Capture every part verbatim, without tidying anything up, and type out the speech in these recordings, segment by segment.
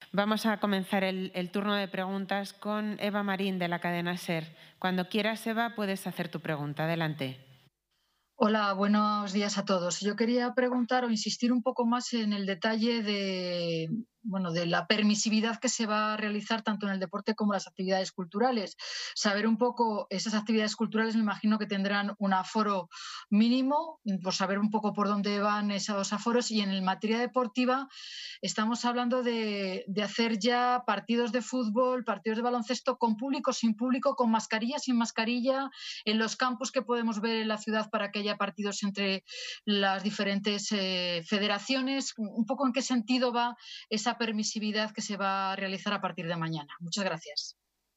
Vamos a comenzar el, el turno de preguntas con Eva Marín, de la cadena SER. Cuando quieras, Eva, puedes hacer tu pregunta. Adelante. Hola, buenos días a todos. Yo quería preguntar o insistir un poco más en el detalle de, bueno, de la permisividad que se va a realizar tanto en el deporte como en las actividades culturales. Saber un poco, esas actividades culturales me imagino que tendrán un aforo mínimo, por saber un poco por dónde van esos aforos. Y en materia deportiva estamos hablando de, de hacer ya partidos de fútbol, partidos de baloncesto con público, sin público, con mascarilla, sin mascarilla, en los campos que podemos ver en la ciudad para que haya partidos entre las diferentes eh, federaciones. Un poco en qué sentido va esa permisividad que se va a realizar a partir de mañana. Muchas gracias.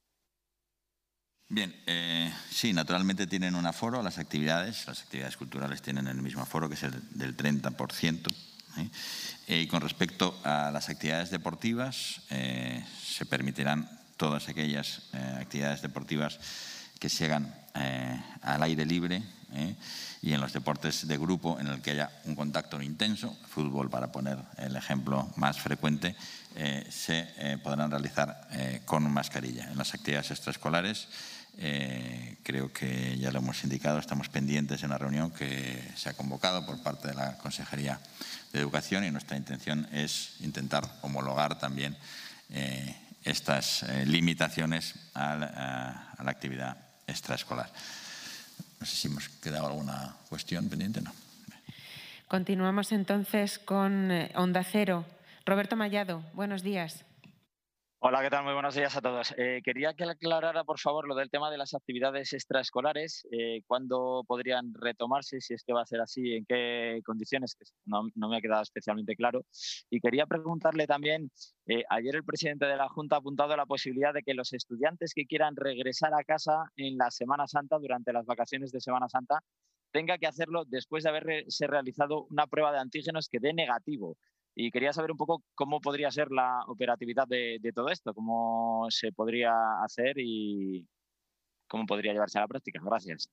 Bien, eh, sí, naturalmente tienen un aforo las actividades. Las actividades culturales tienen el mismo aforo, que es el del treinta por ciento. ¿eh? Eh, y con respecto a las actividades deportivas, eh, se permitirán todas aquellas eh, actividades deportivas que se hagan eh, al aire libre ¿eh? y en los deportes de grupo en el que haya un contacto intenso, fútbol para poner el ejemplo más frecuente, eh, se eh, podrán realizar eh, con mascarilla. En las actividades extraescolares, eh, creo que ya lo hemos indicado, estamos pendientes de una reunión que se ha convocado por parte de la Consejería de Educación y nuestra intención es intentar homologar también eh, estas eh, limitaciones a la, a, a la actividad extraescolar. No sé si hemos quedado alguna cuestión pendiente, ¿no? Continuamos entonces con Onda Cero. Roberto Mallado, buenos días. Hola, ¿qué tal? Muy buenos días a todos. Eh, quería que aclarara, por favor, lo del tema de las actividades extraescolares. Eh, ¿Cuándo podrían retomarse? Si es que va a ser así, ¿en qué condiciones? Que no, no me ha quedado especialmente claro. Y quería preguntarle también, eh, ayer el presidente de la Junta ha apuntado a la posibilidad de que los estudiantes que quieran regresar a casa en la Semana Santa, durante las vacaciones de Semana Santa, tenga que hacerlo después de haberse realizado una prueba de antígenos que dé negativo. Y quería saber un poco cómo podría ser la operatividad de, de todo esto, cómo se podría hacer y cómo podría llevarse a la práctica. Gracias.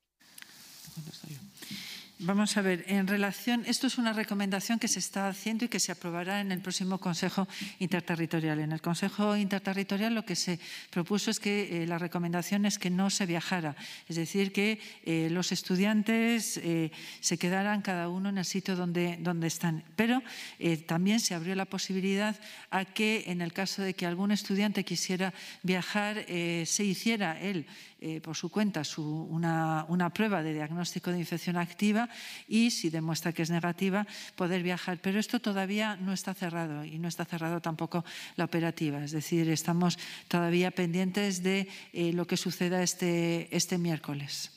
Vamos a ver, en relación, esto es una recomendación que se está haciendo y que se aprobará en el próximo Consejo Interterritorial. En el Consejo Interterritorial lo que se propuso es que eh, la recomendación es que no se viajara, es decir, que eh, los estudiantes eh, se quedaran cada uno en el sitio donde, donde están. Pero eh, también se abrió la posibilidad a que, en el caso de que algún estudiante quisiera viajar, eh, se hiciera él Eh, por su cuenta su, una, una prueba de diagnóstico de infección activa y, si demuestra que es negativa, poder viajar. Pero esto todavía no está cerrado y no está cerrado tampoco la operativa. Es decir, estamos todavía pendientes de eh, lo que suceda este, este miércoles.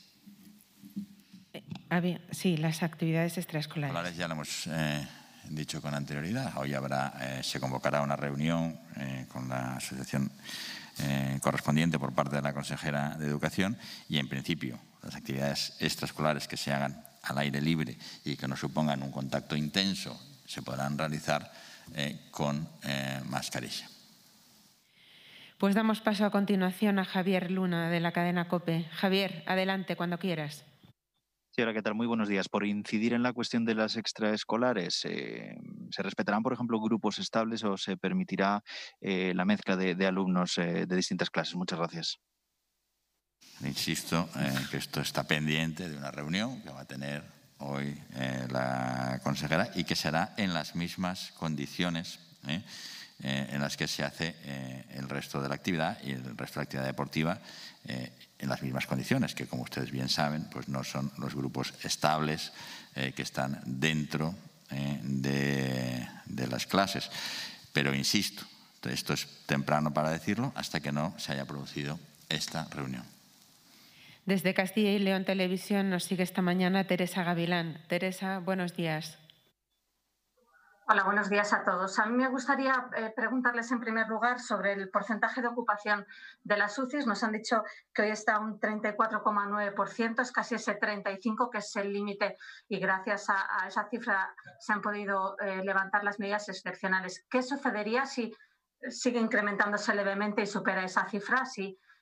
Ah, bien. Sí, las actividades extraescolares. Ya lo hemos eh, dicho con anterioridad. Hoy habrá, eh, se convocará una reunión eh, con la asociación Eh, correspondiente por parte de la consejera de Educación y, en principio, las actividades extraescolares que se hagan al aire libre y que no supongan un contacto intenso se podrán realizar eh, con eh, mascarilla. Pues damos paso a continuación a Javier Luna, de la cadena COPE. Javier, adelante, cuando quieras. Sí, hola, ¿qué tal? Muy buenos días. Por incidir en la cuestión de las extraescolares, eh, ¿se respetarán, por ejemplo, grupos estables o se permitirá eh, la mezcla de, de alumnos eh, de distintas clases? Muchas gracias. Insisto eh, que esto está pendiente de una reunión que va a tener hoy eh, la consejera y que será en las mismas condiciones eh, eh, en las que se hace eh, el resto de la actividad y el resto de la actividad deportiva eh, en las mismas condiciones, que, como ustedes bien saben, pues no son los grupos estables eh, que están dentro eh, de, de las clases. Pero insisto, esto es temprano para decirlo hasta que no se haya producido esta reunión. Desde Castilla y León Televisión nos sigue esta mañana Teresa Gavilán. Teresa, buenos días. Hola, buenos días a todos. A mí me gustaría eh, preguntarles en primer lugar sobre el porcentaje de ocupación de las U C Is. Nos han dicho que hoy está un treinta y cuatro coma nueve por ciento, es casi ese treinta y cinco por ciento que es el límite y gracias a, a esa cifra se han podido eh, levantar las medidas excepcionales. ¿Qué sucedería si sigue incrementándose levemente y supera esa cifra? Si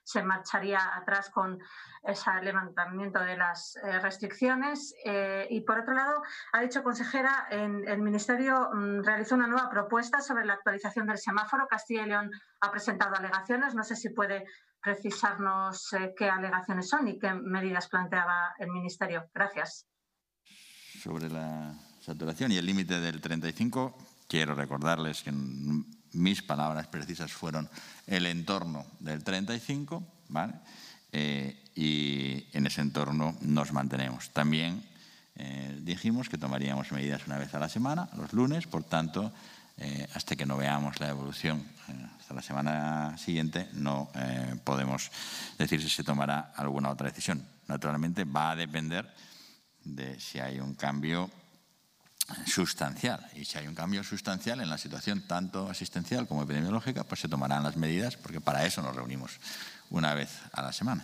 se marcharía atrás con ese levantamiento de las eh, restricciones. Eh, y por otro lado, ha dicho, consejera, en el Ministerio mmm, realizó una nueva propuesta sobre la actualización del semáforo. Castilla y León ha presentado alegaciones. No sé si puede precisarnos eh, qué alegaciones son y qué medidas planteaba el Ministerio. Gracias. Sobre la saturación y el límite del treinta y cinco, quiero recordarles que mis palabras precisas fueron el entorno del treinta y cinco, ¿vale? Eh, y en ese entorno nos mantenemos. También eh, dijimos que tomaríamos medidas una vez a la semana, los lunes, por tanto, eh, hasta que no veamos la evolución eh, hasta la semana siguiente, no eh, podemos decir si se tomará alguna otra decisión. Naturalmente va a depender de si hay un cambio sustancial. Y si hay un cambio sustancial en la situación tanto asistencial como epidemiológica, pues se tomarán las medidas, porque para eso nos reunimos una vez a la semana.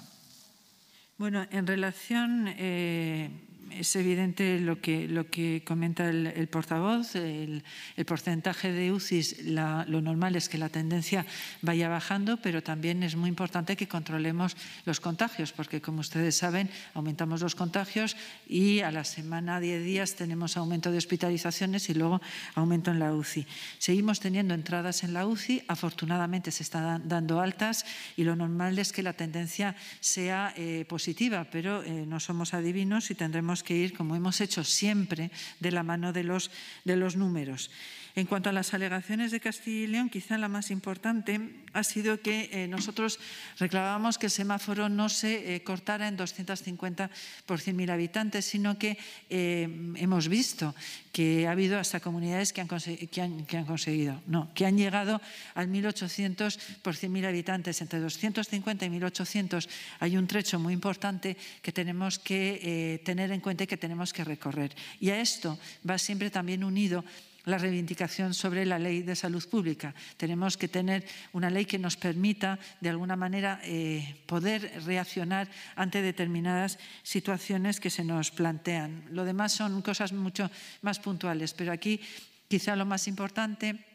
Bueno, en relación, eh, es evidente lo que, lo que comenta el, el portavoz, el, el porcentaje de U C Is, la, lo normal es que la tendencia vaya bajando, pero también es muy importante que controlemos los contagios, porque como ustedes saben, aumentamos los contagios y a la semana, diez días, tenemos aumento de hospitalizaciones y luego aumento en la U C I. Seguimos teniendo entradas en la U C I, afortunadamente se están dando altas y lo normal es que la tendencia sea eh, positiva, pero eh, no somos adivinos y tendremos que ir, como hemos hecho siempre, de la mano de los, de los números. En cuanto a las alegaciones de Castilla y León, quizá la más importante ha sido que eh, nosotros reclamábamos que el semáforo no se eh, cortara en doscientos cincuenta por cien mil habitantes, sino que eh, hemos visto que ha habido hasta comunidades que han, que, han, que han conseguido, no, que han llegado al mil ochocientos por cien mil habitantes. Entre doscientos cincuenta y mil ochocientos hay un trecho muy importante que tenemos que eh, tener en cuenta y que tenemos que recorrer. Y a esto va siempre también unido la reivindicación sobre la ley de salud pública. Tenemos que tener una ley que nos permita, de alguna manera, eh, poder reaccionar ante determinadas situaciones que se nos plantean. Lo demás son cosas mucho más puntuales, pero aquí quizá lo más importante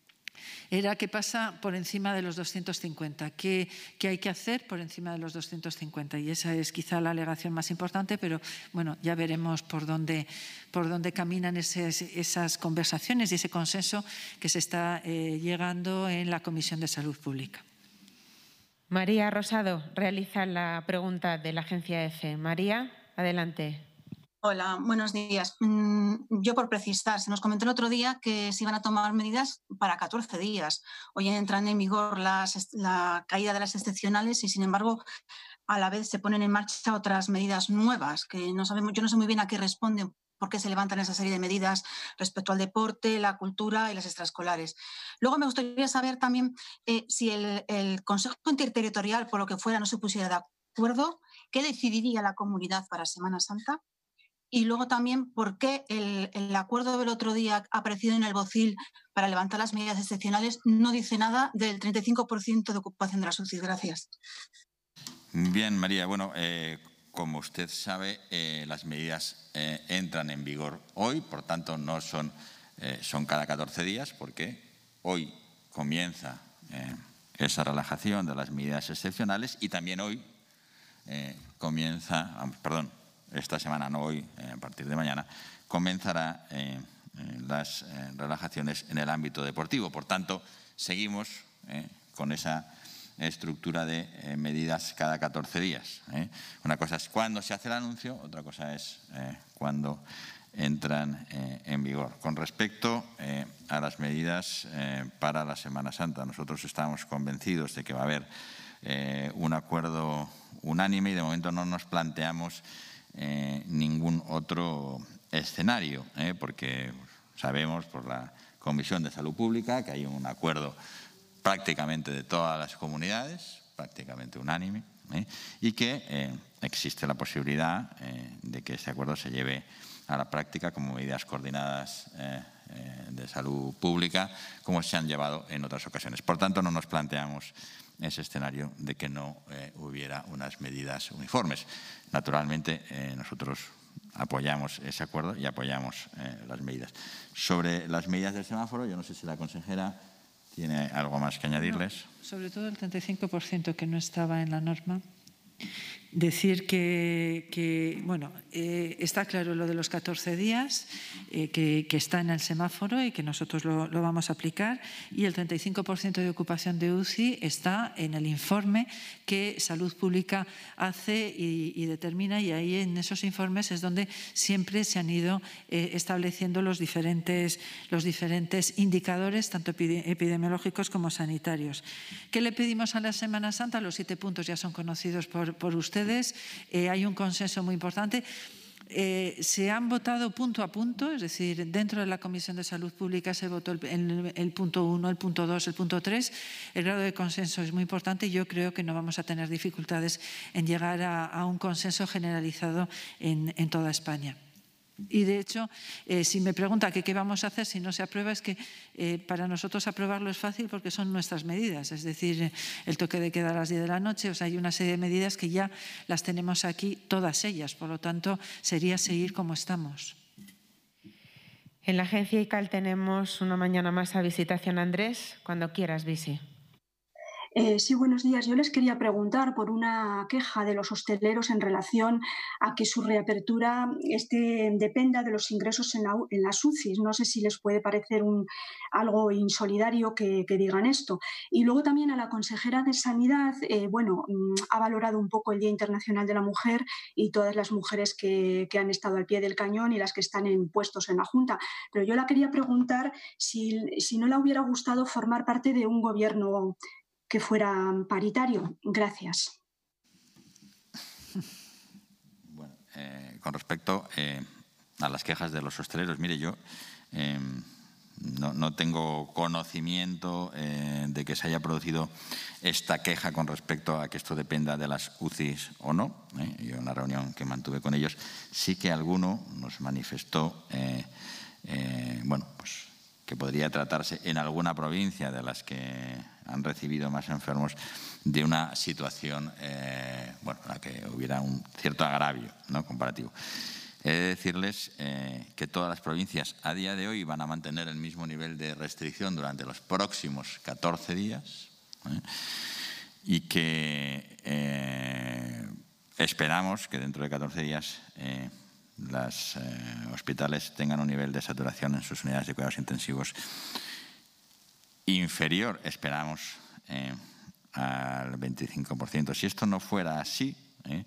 era qué pasa por encima de los doscientos cincuenta, qué, qué hay que hacer por encima de los doscientos cincuenta. Y esa es quizá la alegación más importante, pero bueno, ya veremos por dónde, por dónde caminan esas, esas conversaciones y ese consenso que se está eh, llegando en la Comisión de Salud Pública. María Rosado realiza la pregunta de la agencia EFE. María, adelante. Hola, buenos días. Yo, por precisar, se nos comentó el otro día que se iban a tomar medidas para catorce días. Hoy entran en vigor las, la caída de las excepcionales y, sin embargo, a la vez se ponen en marcha otras medidas nuevas que no sabemos, yo no sé muy bien a qué responden, por qué se levantan esa serie de medidas respecto al deporte, la cultura y las extraescolares. Luego me gustaría saber también eh, si el, el Consejo Interterritorial, por lo que fuera, no se pusiera de acuerdo, ¿qué decidiría la comunidad para Semana Santa? Y luego también, ¿por qué el, el acuerdo del otro día aparecido en el BOCIL para levantar las medidas excepcionales no dice nada del treinta y cinco por ciento de ocupación de las U C I? Gracias. Bien, María. Bueno, eh, como usted sabe, eh, las medidas eh, entran en vigor hoy, por tanto, no son, eh, son cada catorce días, porque hoy comienza eh, esa relajación de las medidas excepcionales y también hoy eh, comienza, perdón, esta semana, no hoy, eh, a partir de mañana, comenzará eh, eh, las eh, relajaciones en el ámbito deportivo. Por tanto, seguimos eh, con esa estructura de eh, medidas cada catorce días. ¿eh? Una cosa es cuándo se hace el anuncio, otra cosa es eh, cuándo entran eh, en vigor. Con respecto eh, a las medidas eh, para la Semana Santa, nosotros estamos convencidos de que va a haber eh, un acuerdo unánime y de momento no nos planteamos Eh, ningún otro escenario, ¿eh? porque sabemos por la Comisión de Salud Pública que hay un acuerdo prácticamente de todas las comunidades, prácticamente unánime, ¿eh? y que eh, existe la posibilidad eh, de que este acuerdo se lleve a la práctica como medidas coordinadas eh, eh, de salud pública, como se han llevado en otras ocasiones. Por tanto, no nos planteamos ese escenario de que no eh, hubiera unas medidas uniformes. Naturalmente, eh, nosotros apoyamos ese acuerdo y apoyamos eh, las medidas. Sobre las medidas del semáforo, yo no sé si la consejera ¿Tiene algo más que añadirles? No, sobre todo el treinta y cinco por ciento que no estaba en la norma. Decir que, que bueno, eh, está claro lo de los catorce días, eh, que, que está en el semáforo y que nosotros lo, lo vamos a aplicar, y el treinta y cinco por ciento de ocupación de U C I está en el informe que Salud Pública hace y, y determina, y ahí en esos informes es donde siempre se han ido eh, estableciendo los diferentes, los diferentes indicadores, tanto epidemiológicos como sanitarios. ¿Qué le pedimos a la Semana Santa? Los siete puntos ya son conocidos por, por usted. Eh, hay un consenso muy importante. Eh, se han votado punto a punto, es decir, dentro de la Comisión de Salud Pública se votó el, el, el punto uno, el punto dos, el punto tres. El grado de consenso es muy importante y yo creo que no vamos a tener dificultades en llegar a, a un consenso generalizado en, en toda España. Y, de hecho, eh, si me pregunta que qué vamos a hacer si no se aprueba, es que eh, para nosotros aprobarlo es fácil porque son nuestras medidas. Es decir, el toque de queda a las diez de la noche, o sea, hay una serie de medidas que ya las tenemos aquí, todas ellas. Por lo tanto, sería seguir como estamos. En la agencia I C A L tenemos una mañana más a Visitación Andrés. Cuando quieras, Visi. Eh, sí, buenos días. Yo les quería preguntar por una queja de los hosteleros en relación a que su reapertura este, dependa de los ingresos en, la, en las U C Is. No sé si les puede parecer un, algo insolidario que, que digan esto. Y luego también a la consejera de Sanidad, eh, bueno, ha valorado un poco el Día Internacional de la Mujer y todas las mujeres que, que han estado al pie del cañón y las que están en puestos en la Junta. Pero yo la quería preguntar si, si no le hubiera gustado formar parte de un gobierno que fuera paritario. Gracias. Bueno, eh, con respecto eh, a las quejas de los hosteleros, mire, yo eh, no, no tengo conocimiento eh, de que se haya producido esta queja con respecto a que esto dependa de las U C Is o no. Eh. Yo en la reunión que mantuve con ellos sí que alguno nos manifestó, eh, eh, bueno, pues que podría tratarse en alguna provincia de las que han recibido más enfermos de una situación, eh, bueno, en la que hubiera un cierto agravio, ¿no?, comparativo. He de decirles eh, que todas las provincias a día de hoy van a mantener el mismo nivel de restricción durante los próximos catorce días, ¿eh? Y que eh, esperamos que dentro de catorce días eh, los eh, hospitales tengan un nivel de saturación en sus unidades de cuidados intensivos inferior, esperamos, eh, al veinticinco por ciento. Si esto no fuera así, eh,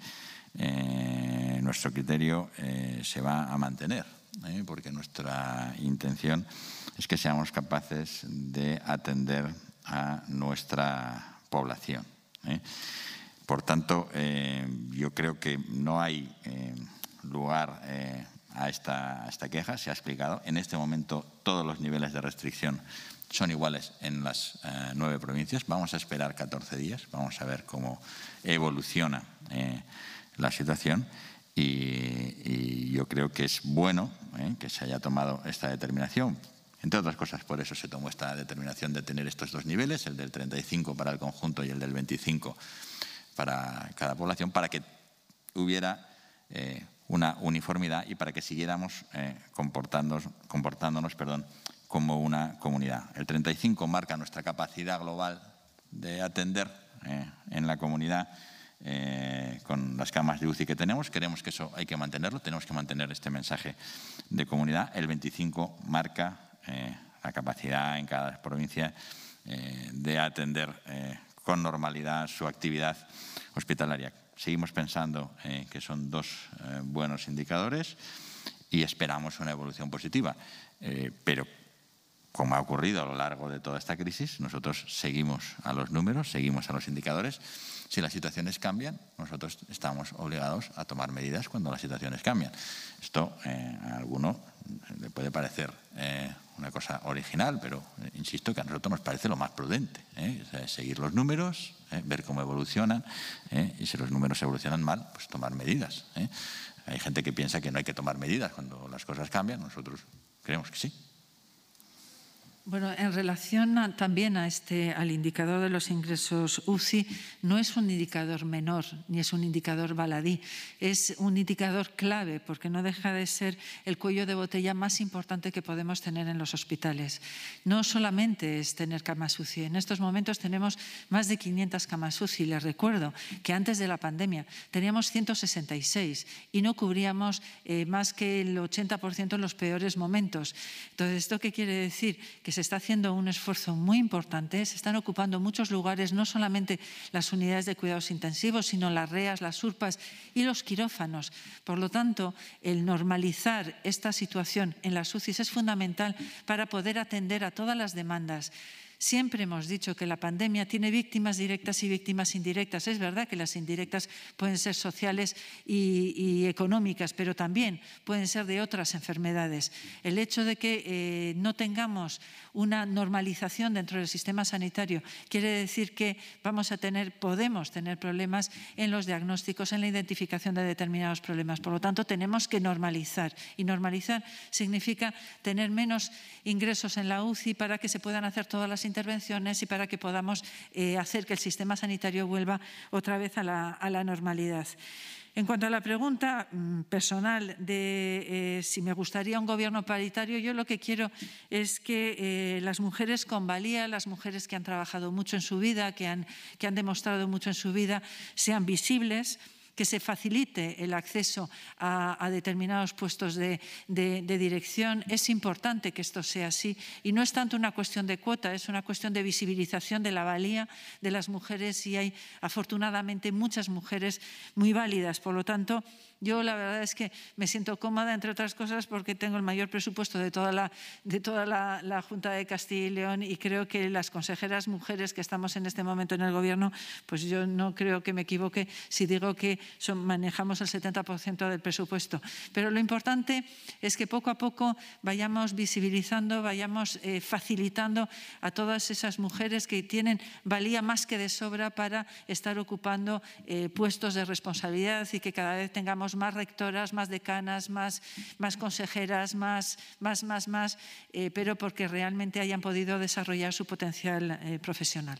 eh, nuestro criterio eh, se va a mantener, eh, porque nuestra intención es que seamos capaces de atender a nuestra población. Eh. Por tanto, eh, yo creo que no hay eh, lugar eh, a, esta, a esta queja. Se ha explicado. En este momento todos los niveles de restricción son iguales en las eh, nueve provincias. Vamos a esperar catorce días, vamos a ver cómo evoluciona eh, la situación y, y yo creo que es bueno eh, que se haya tomado esta determinación. Entre otras cosas, por eso se tomó esta determinación de tener estos dos niveles, el del treinta y cinco para el conjunto y el del veinticinco para cada población, para que hubiera eh, una uniformidad y para que siguiéramos eh, comportándonos, comportándonos perdón, como una comunidad. El treinta y cinco marca nuestra capacidad global de atender eh, en la comunidad eh, con las camas de U C I que tenemos. Creemos que eso hay que mantenerlo, tenemos que mantener este mensaje de comunidad. El veinticinco marca eh, la capacidad en cada provincia eh, de atender eh, con normalidad su actividad hospitalaria. Seguimos pensando eh, que son dos eh, buenos indicadores y esperamos una evolución positiva, eh, pero como ha ocurrido a lo largo de toda esta crisis, nosotros seguimos a los números, seguimos a los indicadores. Si las situaciones cambian, nosotros estamos obligados a tomar medidas cuando las situaciones cambian. Esto eh, a alguno le puede parecer eh, una cosa original, pero eh, insisto que a nosotros nos parece lo más prudente. ¿eh? O sea, seguir los números, eh, ver cómo evolucionan eh, y si los números evolucionan mal, pues tomar medidas. ¿eh? Hay gente que piensa que no hay que tomar medidas cuando las cosas cambian, nosotros creemos que sí. Bueno, en relación a, también a este, al indicador de los ingresos U C I, no es un indicador menor ni es un indicador baladí, es un indicador clave porque no deja de ser el cuello de botella más importante que podemos tener en los hospitales. No solamente es tener camas U C I, en estos momentos tenemos más de quinientas camas U C I. Les recuerdo que antes de la pandemia teníamos ciento sesenta y seis y no cubríamos eh, más que el ochenta por ciento en los peores momentos. Entonces, ¿esto qué quiere decir? Que se está haciendo un esfuerzo muy importante, se están ocupando muchos lugares, no solamente las unidades de cuidados intensivos, sino las R E As, las U R P As y los quirófanos. Por lo tanto, el normalizar esta situación en las U C Is es fundamental para poder atender a todas las demandas. Siempre hemos dicho que la pandemia tiene víctimas directas y víctimas indirectas. Es verdad que las indirectas pueden ser sociales y, y económicas, pero también pueden ser de otras enfermedades. El hecho de que eh, no tengamos una normalización dentro del sistema sanitario quiere decir que vamos a tener, podemos tener problemas en los diagnósticos, en la identificación de determinados problemas. Por lo tanto, tenemos que normalizar. Y normalizar significa tener menos ingresos en la U C I para que se puedan hacer todas las intervenciones y para que podamos eh, hacer que el sistema sanitario vuelva otra vez a la, a la normalidad. En cuanto a la pregunta mmm, personal de eh, si me gustaría un gobierno paritario, yo lo que quiero es que eh, las mujeres con valía, las mujeres que han trabajado mucho en su vida, que han, que han demostrado mucho en su vida, sean visibles, que se facilite el acceso a, a determinados puestos de, de, de dirección. Es importante que esto sea así y no es tanto una cuestión de cuota, es una cuestión de visibilización de la valía de las mujeres y hay afortunadamente muchas mujeres muy válidas. Por lo tanto, yo la verdad es que me siento cómoda, entre otras cosas, porque tengo el mayor presupuesto de toda la, de toda la, la Junta de Castilla y León y creo que las consejeras mujeres que estamos en este momento en el Gobierno, pues yo no creo que me equivoque si digo que son, manejamos el setenta por ciento del presupuesto. Pero lo importante es que poco a poco vayamos visibilizando, vayamos eh, facilitando a todas esas mujeres que tienen valía más que de sobra para estar ocupando eh, puestos de responsabilidad y que cada vez tengamos más rectoras, más decanas, más, más consejeras, más, más, más, más, eh, pero porque realmente hayan podido desarrollar su potencial eh, profesional.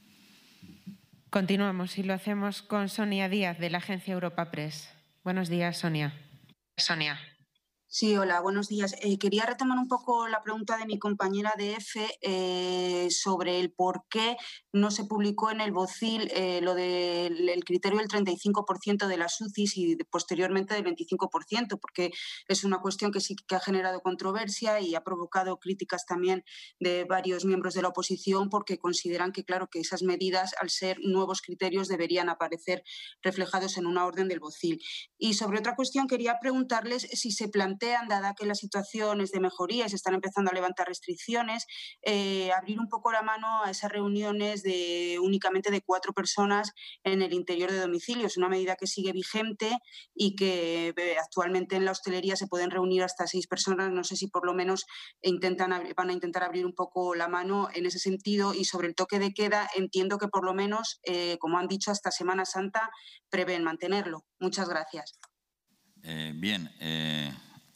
Continuamos y lo hacemos con Sonia Díaz de la agencia Europa Press. Buenos días, Sonia. Sonia. Sí, hola, buenos días. Eh, quería retomar un poco la pregunta de mi compañera de F eh, sobre el por qué no se publicó en el BOCIL eh, lo del el criterio del treinta y cinco por ciento de las U C Is y posteriormente del veinticinco por ciento, porque es una cuestión que sí que ha generado controversia y ha provocado críticas también de varios miembros de la oposición porque consideran que, claro, que esas medidas, al ser nuevos criterios, deberían aparecer reflejados en una orden del BOCIL. Y sobre otra cuestión, quería preguntarles si se plantea, dada que la situación es de mejoría y se están empezando a levantar restricciones, eh, abrir un poco la mano a esas reuniones de únicamente de cuatro personas en el interior de domicilio. Es una medida que sigue vigente y que eh, actualmente en la hostelería se pueden reunir hasta seis personas. No sé si por lo menos intentan, van a intentar abrir un poco la mano en ese sentido. Y sobre el toque de queda, entiendo que por lo menos, eh, como han dicho, hasta Semana Santa prevén mantenerlo. Muchas gracias. Eh, bien, eh...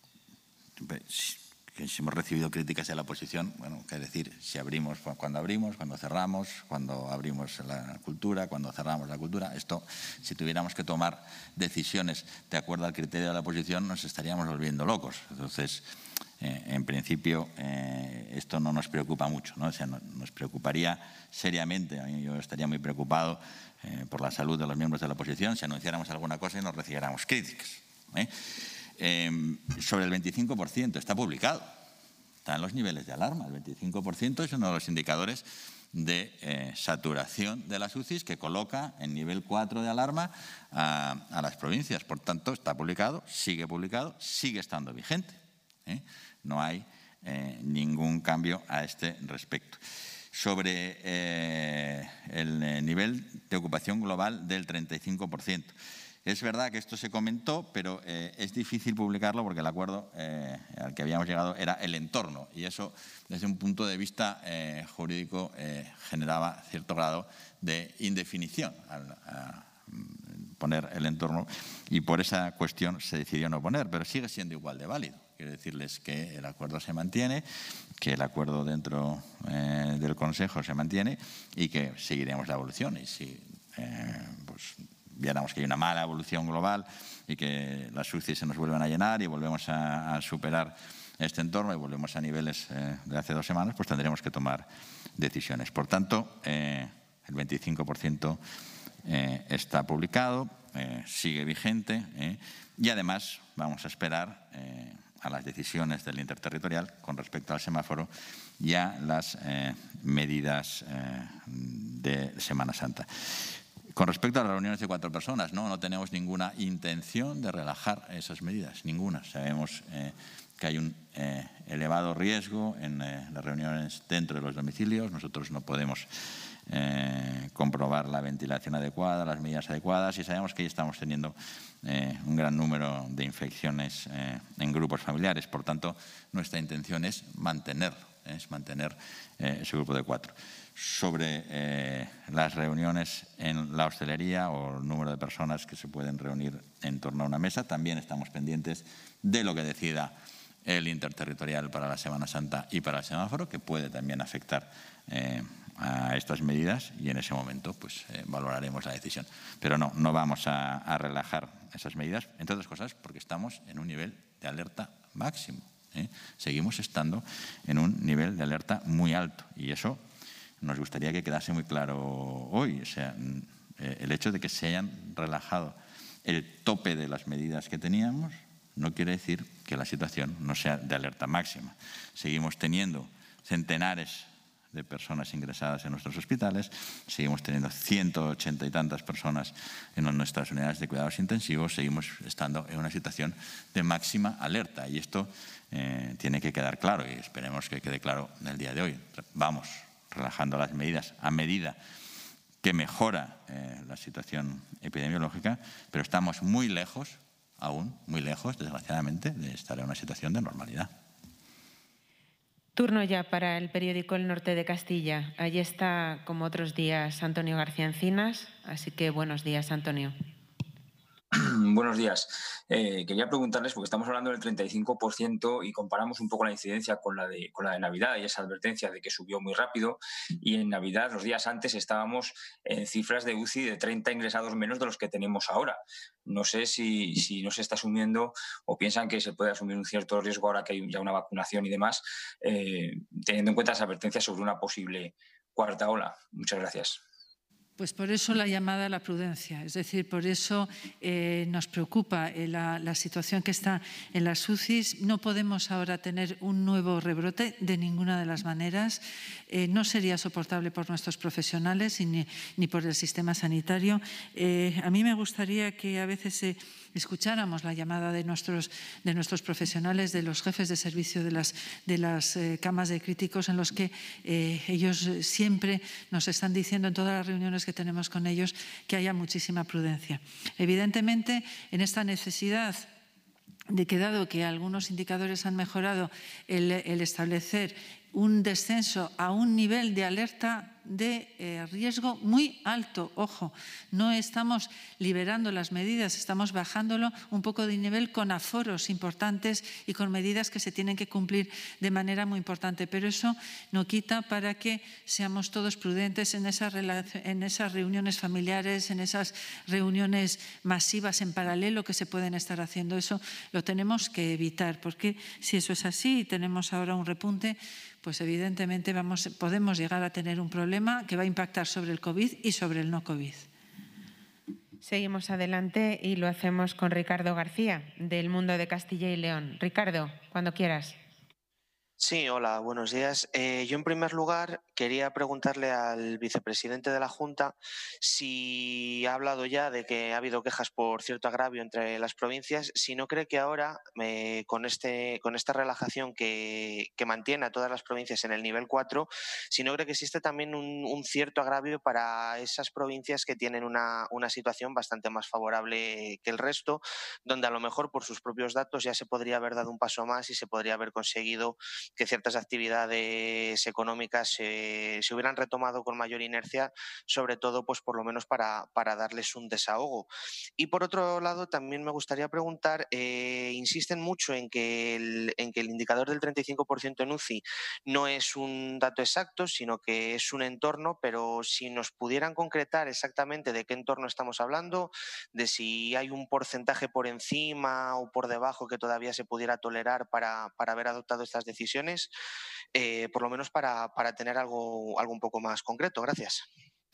que si hemos recibido críticas de la oposición, bueno, qué decir, si abrimos, cuando abrimos, cuando cerramos, cuando abrimos la cultura, cuando cerramos la cultura. Esto, si tuviéramos que tomar decisiones de acuerdo al criterio de la oposición, nos estaríamos volviendo locos. Entonces, eh, en principio, eh, esto no nos preocupa mucho, ¿no? O sea, no, nos preocuparía seriamente, a mí yo estaría muy preocupado eh, por la salud de los miembros de la oposición si anunciáramos alguna cosa y nos recibiéramos críticas, ¿eh? Eh, sobre el veinticinco por ciento está publicado, está en los niveles de alarma. El veinticinco por ciento es uno de los indicadores de eh, saturación de las U C Is que coloca en nivel cuatro de alarma a, a las provincias. Por tanto, está publicado, sigue publicado, sigue estando vigente, ¿eh? No hay eh, ningún cambio a este respecto. Sobre eh, el nivel de ocupación global del treinta y cinco por ciento. Es verdad que esto se comentó, pero eh, es difícil publicarlo porque el acuerdo eh, al que habíamos llegado era el entorno y eso, desde un punto de vista eh, jurídico, eh, generaba cierto grado de indefinición al a poner el entorno y por esa cuestión se decidió no poner, pero sigue siendo igual de válido. Es quiero decirles que el acuerdo se mantiene, que el acuerdo dentro eh, del Consejo se mantiene y que seguiremos la evolución. Y si eh, pues, viéramos que hay una mala evolución global y que las U C I se nos vuelven a llenar y volvemos a, a superar este entorno y volvemos a niveles eh, de hace dos semanas, pues tendremos que tomar decisiones. Por tanto, eh, el veinticinco por ciento eh, está publicado, eh, sigue vigente eh, y además vamos a esperar eh, a las decisiones del interterritorial con respecto al semáforo y a las eh, medidas eh, de Semana Santa. Con respecto a las reuniones de cuatro personas, no, no tenemos ninguna intención de relajar esas medidas, ninguna. Sabemos eh, que hay un eh, elevado riesgo en eh, las reuniones dentro de los domicilios. Nosotros no podemos eh, comprobar la ventilación adecuada, las medidas adecuadas y sabemos que ahí estamos teniendo eh, un gran número de infecciones eh, en grupos familiares. Por tanto, nuestra intención es mantener, es mantener eh, ese grupo de cuatro. Sobre eh, las reuniones en la hostelería o el número de personas que se pueden reunir en torno a una mesa, también estamos pendientes de lo que decida el interterritorial para la Semana Santa y para el semáforo, que puede también afectar eh, a estas medidas y en ese momento pues eh, valoraremos la decisión. Pero no, no vamos a, a relajar esas medidas, entre otras cosas porque estamos en un nivel de alerta máximo. ¿eh? Seguimos estando en un nivel de alerta muy alto y eso nos gustaría que quedase muy claro hoy. O sea, eh, el hecho de que se hayan relajado el tope de las medidas que teníamos no quiere decir que la situación no sea de alerta máxima. Seguimos teniendo centenares de personas ingresadas en nuestros hospitales, seguimos teniendo ciento ochenta y tantas personas en nuestras unidades de cuidados intensivos, seguimos estando en una situación de máxima alerta y esto eh, tiene que quedar claro y esperemos que quede claro en el día de hoy. Vamos relajando las medidas a medida que mejora eh, la situación epidemiológica, pero estamos muy lejos aún muy lejos, desgraciadamente, de estar en una situación de normalidad. Turno ya para el periódico El Norte de Castilla. Allí está, como otros días, Antonio García Encinas. Así que buenos días, Antonio. Buenos días. Eh, quería preguntarles, porque estamos hablando del treinta y cinco por ciento y comparamos un poco la incidencia con la, de, con la de Navidad y esa advertencia de que subió muy rápido y en Navidad, los días antes, estábamos en cifras de U C I de treinta ingresados menos de los que tenemos ahora. No sé si, si no se está asumiendo o piensan que se puede asumir un cierto riesgo ahora que hay ya una vacunación y demás, eh, teniendo en cuenta esa advertencia sobre una posible cuarta ola. Muchas gracias. Pues por eso la llamada a la prudencia, es decir, por eso eh, nos preocupa eh, la, la situación que está en las U C Is. No podemos ahora tener un nuevo rebrote de ninguna de las maneras. Eh, no sería soportable por nuestros profesionales y ni, ni por el sistema sanitario. Eh, a mí me gustaría que a veces eh, escucháramos la llamada de nuestros, de nuestros profesionales, de los jefes de servicio de las, de las eh, camas de críticos, en los que eh, ellos siempre nos están diciendo en todas las reuniones que tenemos con ellos que haya muchísima prudencia. Evidentemente, en esta necesidad de que, dado que algunos indicadores han mejorado, el, el establecer un descenso a un nivel de alerta de eh, riesgo muy alto. Ojo, no estamos liberando las medidas, estamos bajándolo un poco de nivel con aforos importantes y con medidas que se tienen que cumplir de manera muy importante. Pero eso no quita para que seamos todos prudentes en esas, en esas reuniones familiares, en esas reuniones masivas en paralelo que se pueden estar haciendo. Eso lo tenemos que evitar, porque si eso es así y tenemos ahora un repunte, pues evidentemente vamos, podemos llegar a tener un problema que va a impactar sobre el COVID y sobre el no COVID. Seguimos adelante y lo hacemos con Ricardo García, del Mundo de Castilla y León. Ricardo, cuando quieras. Sí, hola, buenos días. Eh, yo, en primer lugar, quería preguntarle al vicepresidente de la Junta si ha hablado ya de que ha habido quejas por cierto agravio entre las provincias, si no cree que ahora, eh, con, este, con esta relajación que, que mantiene a todas las provincias en el nivel cuatro, si no cree que existe también un, un cierto agravio para esas provincias que tienen una, una situación bastante más favorable que el resto, donde a lo mejor por sus propios datos ya se podría haber dado un paso más y se podría haber conseguido que ciertas actividades económicas se se, se hubieran retomado con mayor inercia, sobre todo pues por lo menos para, para darles un desahogo. Y por otro lado, también me gustaría preguntar, eh, insisten mucho en que, el, en que el indicador del treinta y cinco por ciento en U C I no es un dato exacto, sino que es un entorno, pero si nos pudieran concretar exactamente de qué entorno estamos hablando, de si hay un porcentaje por encima o por debajo que todavía se pudiera tolerar para, para haber adoptado estas decisiones, eh, por lo menos para, para tener algo, algo un poco más concreto. Gracias.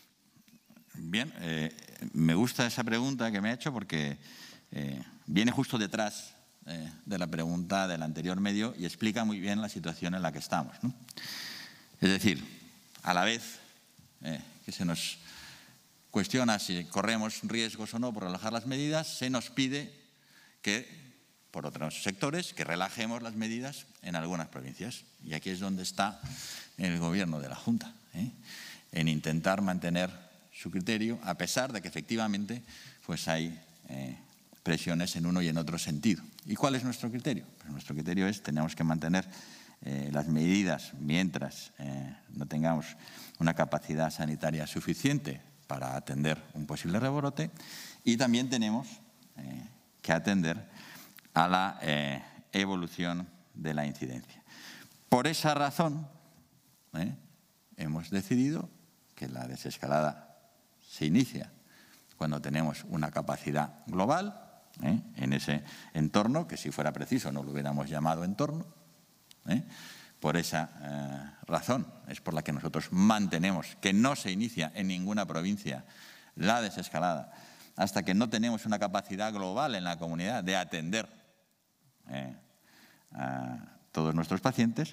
Bien, eh, me gusta esa pregunta que me ha hecho porque eh, viene justo detrás eh, de la pregunta del anterior medio y explica muy bien la situación en la que estamos, ¿no? Es decir, a la vez eh, que se nos cuestiona si corremos riesgos o no por relajar las medidas, se nos pide que, por otros sectores, que relajemos las medidas en algunas provincias. Y aquí es donde está el Gobierno de la Junta, ¿eh? en intentar mantener su criterio, a pesar de que efectivamente pues hay eh, presiones en uno y en otro sentido. ¿Y cuál es nuestro criterio? Pues nuestro criterio es que tenemos que mantener eh, las medidas mientras eh, no tengamos una capacidad sanitaria suficiente para atender un posible rebrote, y también tenemos eh, que atender a la eh, evolución de la incidencia. Por esa razón, eh, hemos decidido que la desescalada se inicia cuando tenemos una capacidad global ¿eh? en ese entorno, que si fuera preciso no lo hubiéramos llamado entorno. ¿eh? Por esa eh, razón es por la que nosotros mantenemos que no se inicia en ninguna provincia la desescalada hasta que no tenemos una capacidad global en la comunidad de atender eh, a todos nuestros pacientes.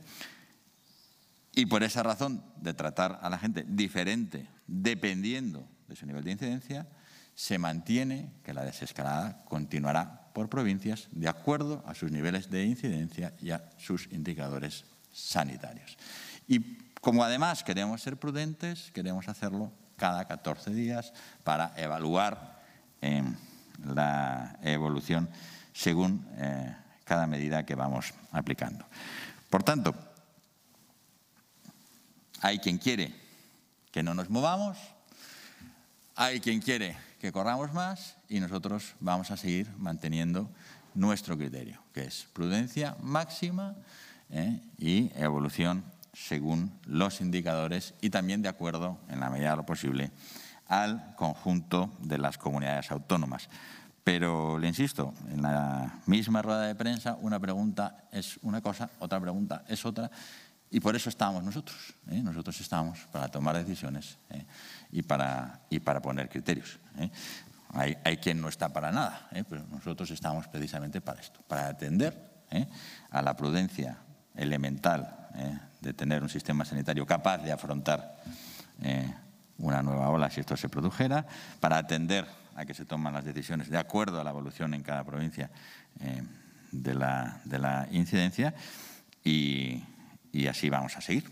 Y por esa razón de tratar a la gente diferente dependiendo de su nivel de incidencia, se mantiene que la desescalada continuará por provincias de acuerdo a sus niveles de incidencia y a sus indicadores sanitarios. Y como además queremos ser prudentes, queremos hacerlo cada catorce días para evaluar eh, la evolución según eh, cada medida que vamos aplicando. Por tanto, hay quien quiere que no nos movamos, hay quien quiere que corramos más y nosotros vamos a seguir manteniendo nuestro criterio, que es prudencia máxima eh, y evolución según los indicadores y también de acuerdo, en la medida de lo posible, al conjunto de las comunidades autónomas. Pero, le insisto, en la misma rueda de prensa una pregunta es una cosa, otra pregunta es otra, y por eso estamos nosotros. ¿eh? Nosotros estamos para tomar decisiones ¿eh? y, para, y para poner criterios. ¿eh? Hay, hay quien no está para nada, ¿eh? pero nosotros estamos precisamente para esto, para atender ¿eh? a la prudencia elemental ¿eh? de tener un sistema sanitario capaz de afrontar eh, una nueva ola si esto se produjera, para atender a que se toman las decisiones de acuerdo a la evolución en cada provincia eh, de, la, de la incidencia y, y así vamos a seguir.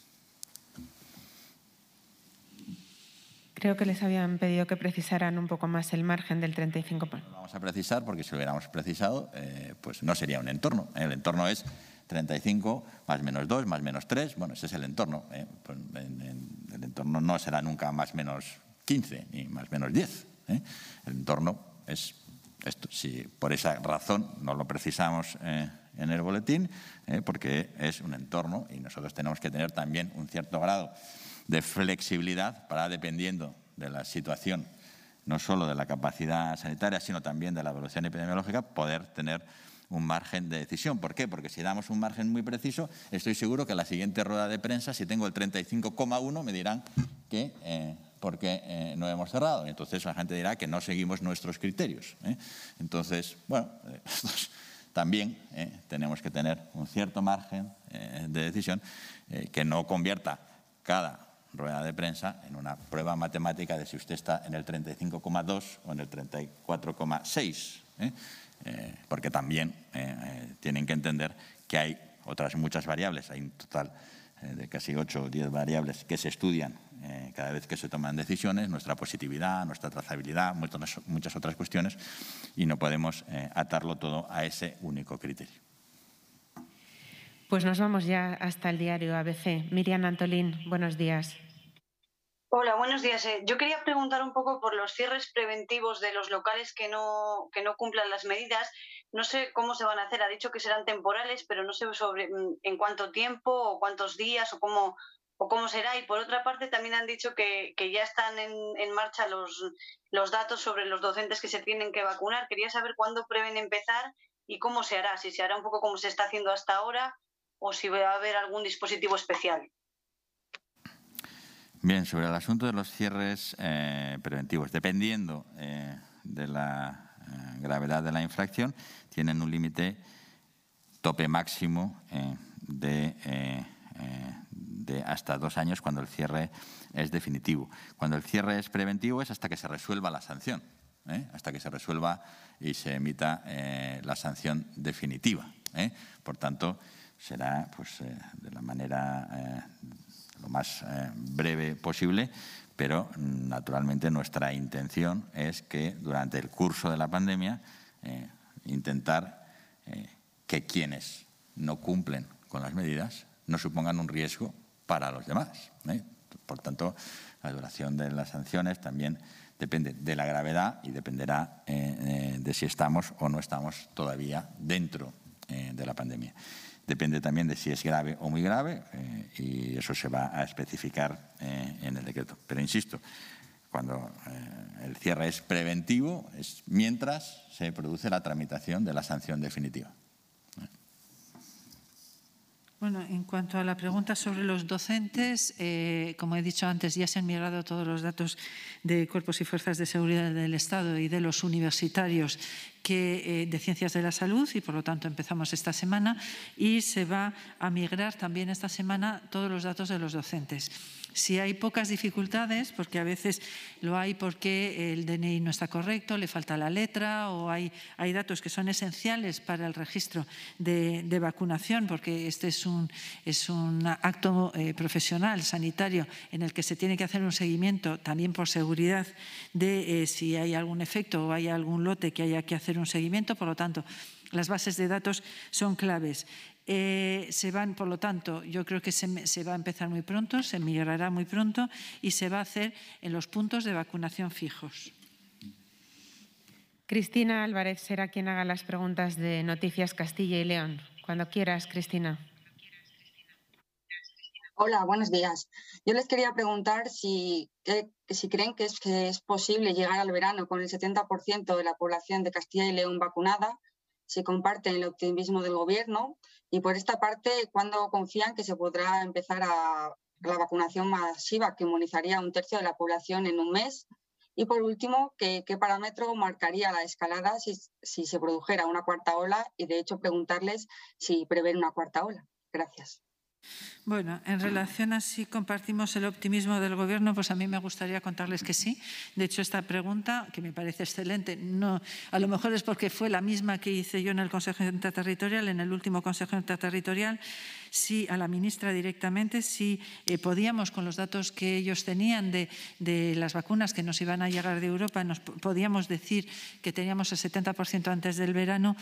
Creo que les habían pedido que precisaran un poco más el margen del treinta y cinco por ciento. No vamos a precisar porque si lo hubiéramos precisado, eh, pues no sería un entorno. El entorno es treinta y cinco más menos dos más menos tres. Bueno, ese es el entorno. Eh. Pues en, en, el entorno no será nunca más menos quince ni más menos diez. ¿eh? El entorno es esto. Si por esa razón no lo precisamos eh, en el boletín, eh, porque es un entorno y nosotros tenemos que tener también un cierto grado de flexibilidad para, dependiendo de la situación, no solo de la capacidad sanitaria, sino también de la evolución epidemiológica, poder tener un margen de decisión. ¿Por qué? Porque si damos un margen muy preciso, estoy seguro que en la siguiente rueda de prensa, si tengo el treinta y cinco coma uno, me dirán que eh, por qué eh, no hemos cerrado. Y entonces la gente dirá que no seguimos nuestros criterios. ¿eh? Entonces, bueno, eh, también eh, tenemos que tener un cierto margen eh, de decisión eh, que no convierta cada rueda de prensa en una prueba matemática de si usted está en el treinta y cinco coma dos o en el treinta y cuatro coma seis. ¿eh? Eh, porque también eh, eh, tienen que entender que hay otras muchas variables, hay un total eh, de casi ocho o diez variables que se estudian eh, cada vez que se toman decisiones, nuestra positividad, nuestra trazabilidad, muchas, muchas otras cuestiones, y no podemos eh, atarlo todo a ese único criterio. Pues nos vamos ya hasta el diario A B C. Miriam Antolín, buenos días. Hola, buenos días. Yo quería preguntar un poco por los cierres preventivos de los locales que no, que no cumplan las medidas. No sé cómo se van a hacer. Ha dicho que serán temporales, pero no sé sobre en cuánto tiempo o cuántos días o cómo, o cómo será. Y por otra parte también han dicho que, que ya están en, en marcha los, los datos sobre los docentes que se tienen que vacunar. Quería saber cuándo prevén empezar y cómo se hará. Si se hará un poco como se está haciendo hasta ahora o si va a haber algún dispositivo especial. Bien, sobre el asunto de los cierres eh, preventivos, dependiendo eh, de la eh, gravedad de la infracción, tienen un límite tope máximo eh, de, eh, eh, de hasta dos años cuando el cierre es definitivo. Cuando el cierre es preventivo es hasta que se resuelva la sanción, ¿eh? hasta que se resuelva y se emita eh, la sanción definitiva. ¿eh? Por tanto, será pues, eh, de la manera eh, lo más eh, breve posible, pero naturalmente nuestra intención es que durante el curso de la pandemia eh, intentar eh, que quienes no cumplen con las medidas no supongan un riesgo para los demás. ¿eh? Por tanto, la duración de las sanciones también depende de la gravedad y dependerá eh, eh, de si estamos o no estamos todavía dentro eh, de la pandemia. Depende también de si es grave o muy grave eh, y eso se va a especificar eh, en el decreto. Pero insisto, cuando eh, el cierre es preventivo es mientras se produce la tramitación de la sanción definitiva. Bueno, en cuanto a la pregunta sobre los docentes, eh, como he dicho antes, ya se han migrado todos los datos de cuerpos y fuerzas de seguridad del Estado y de los universitarios que, eh, de Ciencias de la Salud y, por lo tanto, empezamos esta semana y se va a migrar también esta semana todos los datos de los docentes. Si hay pocas dificultades, porque a veces lo hay porque el D N I no está correcto, le falta la letra o hay, hay datos que son esenciales para el registro de, de vacunación, porque este es un, es un acto eh, profesional, sanitario, en el que se tiene que hacer un seguimiento también por seguridad de eh, si hay algún efecto o hay algún lote que haya que hacer un seguimiento. Por lo tanto, las bases de datos son claves. Eh, se van, por lo tanto, yo creo que se, se va a empezar muy pronto, se migrará muy pronto y se va a hacer en los puntos de vacunación fijos. Cristina Álvarez será quien haga las preguntas de Noticias Castilla y León. Cuando quieras, Cristina. Hola, buenos días. Yo les quería preguntar si, eh, si creen que es, que es posible llegar al verano con el setenta por ciento de la población de Castilla y León vacunada, si comparten el optimismo del Gobierno y, por esta parte, ¿cuándo confían que se podrá empezar a la vacunación masiva que inmunizaría a un tercio de la población en un mes? Y, por último, ¿qué, qué parámetro marcaría la escalada si, si se produjera una cuarta ola? Y, de hecho, preguntarles si prevén una cuarta ola. Gracias. Bueno, en relación a si compartimos el optimismo del Gobierno, pues a mí me gustaría contarles que sí. De hecho, esta pregunta, que me parece excelente, no, a lo mejor es porque fue la misma que hice yo en el Consejo Interterritorial, en el último Consejo Interterritorial, sí, a la ministra directamente, si eh, podíamos, con los datos que ellos tenían de, de las vacunas que nos iban a llegar de Europa, nos podíamos decir que teníamos el setenta por ciento antes del verano.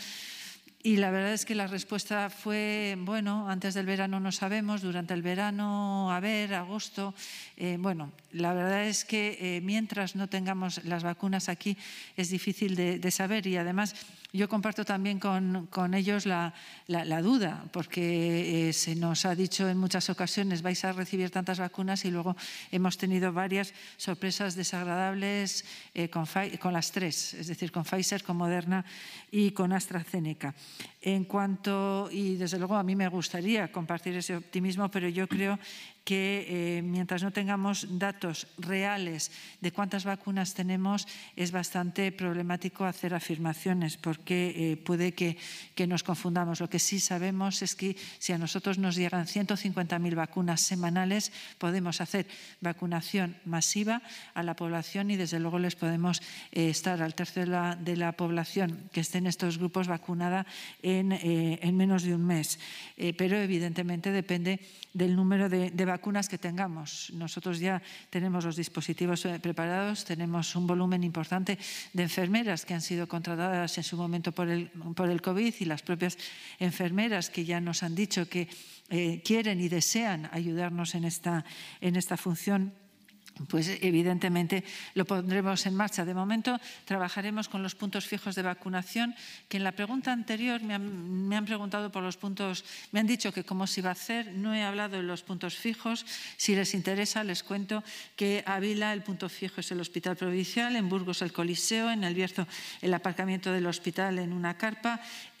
Y la verdad es que la respuesta fue, bueno, antes del verano no sabemos, durante el verano, a ver, agosto. Eh, bueno, la verdad es que eh, mientras no tengamos las vacunas aquí es difícil de, de saber y además yo comparto también con, con ellos la, la, la duda, porque eh, se nos ha dicho en muchas ocasiones vais a recibir tantas vacunas y luego hemos tenido varias sorpresas desagradables eh, con, con las tres, es decir, con Pfizer, con Moderna y con AstraZeneca. En cuanto, y desde luego a mí me gustaría compartir ese optimismo, pero yo creo que eh, mientras no tengamos datos reales de cuántas vacunas tenemos, es bastante problemático hacer afirmaciones porque eh, puede que, que nos confundamos. Lo que sí sabemos es que si a nosotros nos llegan ciento cincuenta mil vacunas semanales, podemos hacer vacunación masiva a la población y desde luego les podemos eh, estar al tercio de la, de la población que esté en estos grupos vacunada en, eh, en menos de un mes. Eh, pero evidentemente depende del número de, de vacunas que tengamos. Nosotros ya tenemos los dispositivos preparados, tenemos un volumen importante de enfermeras que han sido contratadas en su momento por el, por el COVID y las propias enfermeras que ya nos han dicho que eh, quieren y desean ayudarnos en esta, en esta función. Pues evidentemente lo pondremos en marcha. De momento trabajaremos con los puntos fijos de vacunación, que en la pregunta anterior me han, me han preguntado por los puntos, me han dicho que cómo se iba a hacer, no he hablado de los puntos fijos. Si les interesa les cuento que Ávila el punto fijo es el Hospital Provincial, en Burgos el Coliseo, en El Bierzo el aparcamiento del hospital en una carpa,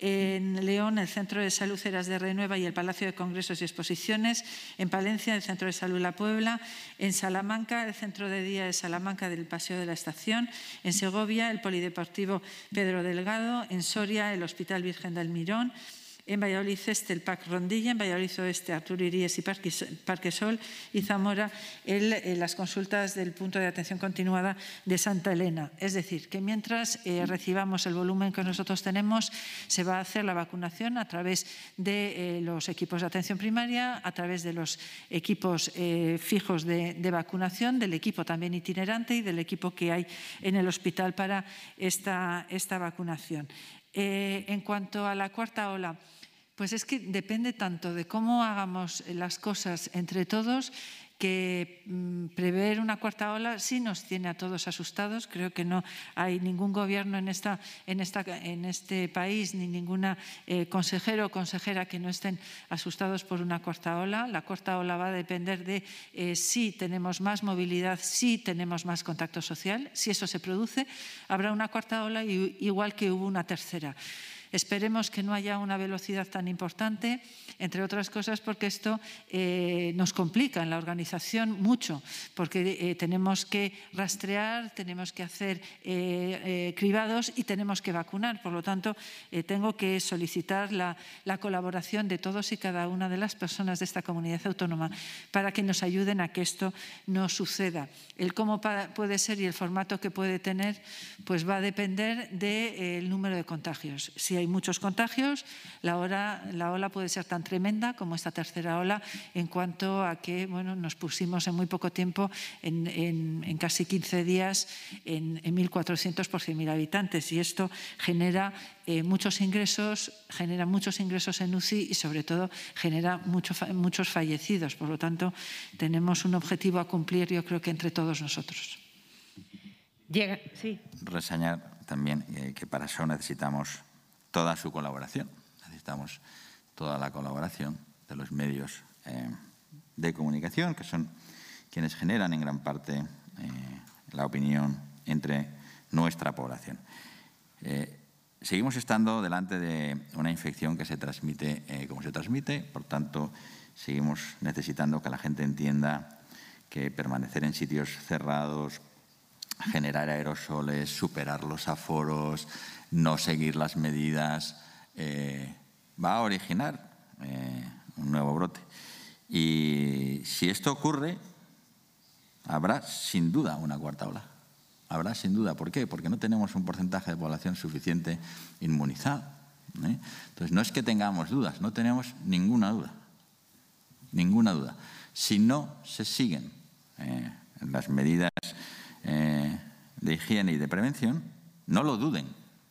en León el Centro de Salud Eras de Renueva y el Palacio de Congresos y Exposiciones, en Palencia el Centro de Salud La Puebla, en Salamanca el Centro de Día de Salamanca del Paseo de la Estación, en Segovia el Polideportivo Pedro Delgado, en Soria el Hospital Virgen del Mirón, en Valladolid Este el P A C Rondilla, en Valladolid Oeste Arturo Iríes y Parque Sol y Zamora el, eh, las consultas del punto de atención continuada de Santa Elena. Es decir, que mientras eh, recibamos el volumen que nosotros tenemos, se va a hacer la vacunación a través de eh, los equipos de atención primaria, a través de los equipos eh, fijos de, de vacunación, del equipo también itinerante y del equipo que hay en el hospital para esta, esta vacunación. Eh, en cuanto a la cuarta ola, pues es que depende tanto de cómo hagamos las cosas entre todos, que mmm, prever una cuarta ola sí nos tiene a todos asustados. Creo que no hay ningún gobierno en, esta, en, esta, en este país ni ninguna eh, consejero o consejera que no estén asustados por una cuarta ola. La cuarta ola va a depender de eh, si tenemos más movilidad, si tenemos más contacto social. Si eso se produce, habrá una cuarta ola igual que hubo una tercera. Esperemos que no haya una velocidad tan importante, entre otras cosas porque esto eh, nos complica en la organización mucho, porque eh, tenemos que rastrear, tenemos que hacer eh, eh, cribados y tenemos que vacunar. Por lo tanto, eh, tengo que solicitar la, la colaboración de todos y cada una de las personas de esta comunidad autónoma para que nos ayuden a que esto no suceda. El cómo puede ser y el formato que puede tener pues va a depender del de, eh, número de contagios. Si hay muchos contagios, la ola, la ola puede ser tan tremenda como esta tercera ola en cuanto a que bueno, nos pusimos en muy poco tiempo, en, en, en casi quince días, en, en mil cuatrocientos por cien mil habitantes y esto genera eh, muchos ingresos, genera muchos ingresos en U C I y sobre todo genera mucho, muchos fallecidos. Por lo tanto, tenemos un objetivo a cumplir yo creo que entre todos nosotros. Llega, sí. Reseñar también eh, que para eso necesitamos toda su colaboración. Necesitamos toda la colaboración de los medios eh, de comunicación, que son quienes generan en gran parte eh, la opinión entre nuestra población. Eh, seguimos estando delante de una infección que se transmite eh, como se transmite, por tanto, seguimos necesitando que la gente entienda que permanecer en sitios cerrados, generar aerosoles, superar los aforos, no seguir las medidas, eh, va a originar eh, un nuevo brote. Y si esto ocurre, habrá sin duda una cuarta ola. Habrá sin duda. ¿Por qué? Porque no tenemos un porcentaje de población suficiente inmunizado, ¿eh? Entonces, no es que tengamos dudas, no tenemos ninguna duda. Ninguna duda. Si no se siguen eh, las medidas eh, de higiene y de prevención, no lo duden.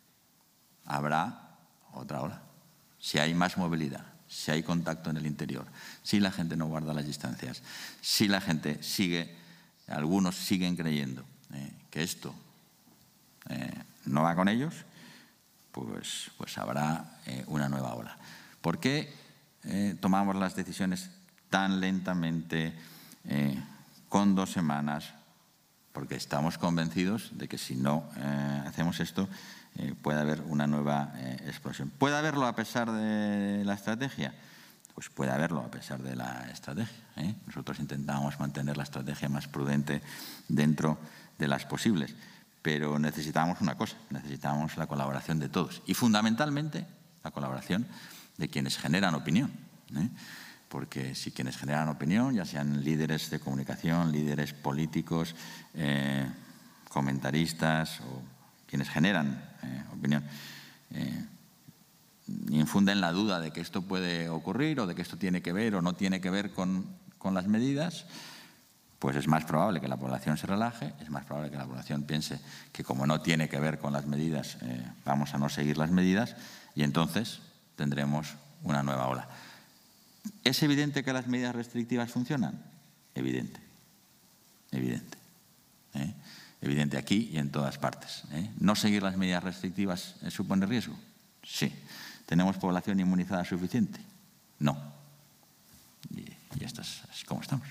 Habrá otra ola. Si hay más movilidad, si hay contacto en el interior, si la gente no guarda las distancias, si la gente sigue, algunos siguen creyendo eh, que esto eh, no va con ellos, pues, pues habrá eh, una nueva ola. ¿Por qué eh, tomamos las decisiones tan lentamente, eh, con dos semanas? Porque estamos convencidos de que si no eh, hacemos esto, eh, puede haber una nueva eh, explosión. ¿Puede haberlo a pesar de la estrategia? Pues puede haberlo a pesar de la estrategia, ¿eh? Nosotros intentamos mantener la estrategia más prudente dentro de las posibles, pero necesitamos una cosa, necesitamos la colaboración de todos y fundamentalmente la colaboración de quienes generan opinión, ¿eh? Porque si quienes generan opinión, ya sean líderes de comunicación, líderes políticos, eh, comentaristas o quienes generan eh, opinión, eh, infunden la duda de que esto puede ocurrir o de que esto tiene que ver o no tiene que ver con, con las medidas, pues es más probable que la población se relaje, es más probable que la población piense que como no tiene que ver con las medidas, eh, vamos a no seguir las medidas y entonces tendremos una nueva ola. ¿Es evidente que las medidas restrictivas funcionan? Evidente, evidente. ¿eh? Evidente aquí y en todas partes. ¿eh? ¿No seguir las medidas restrictivas eh, supone riesgo? Sí. ¿Tenemos población inmunizada suficiente? No. Y, y esto es, es como estamos.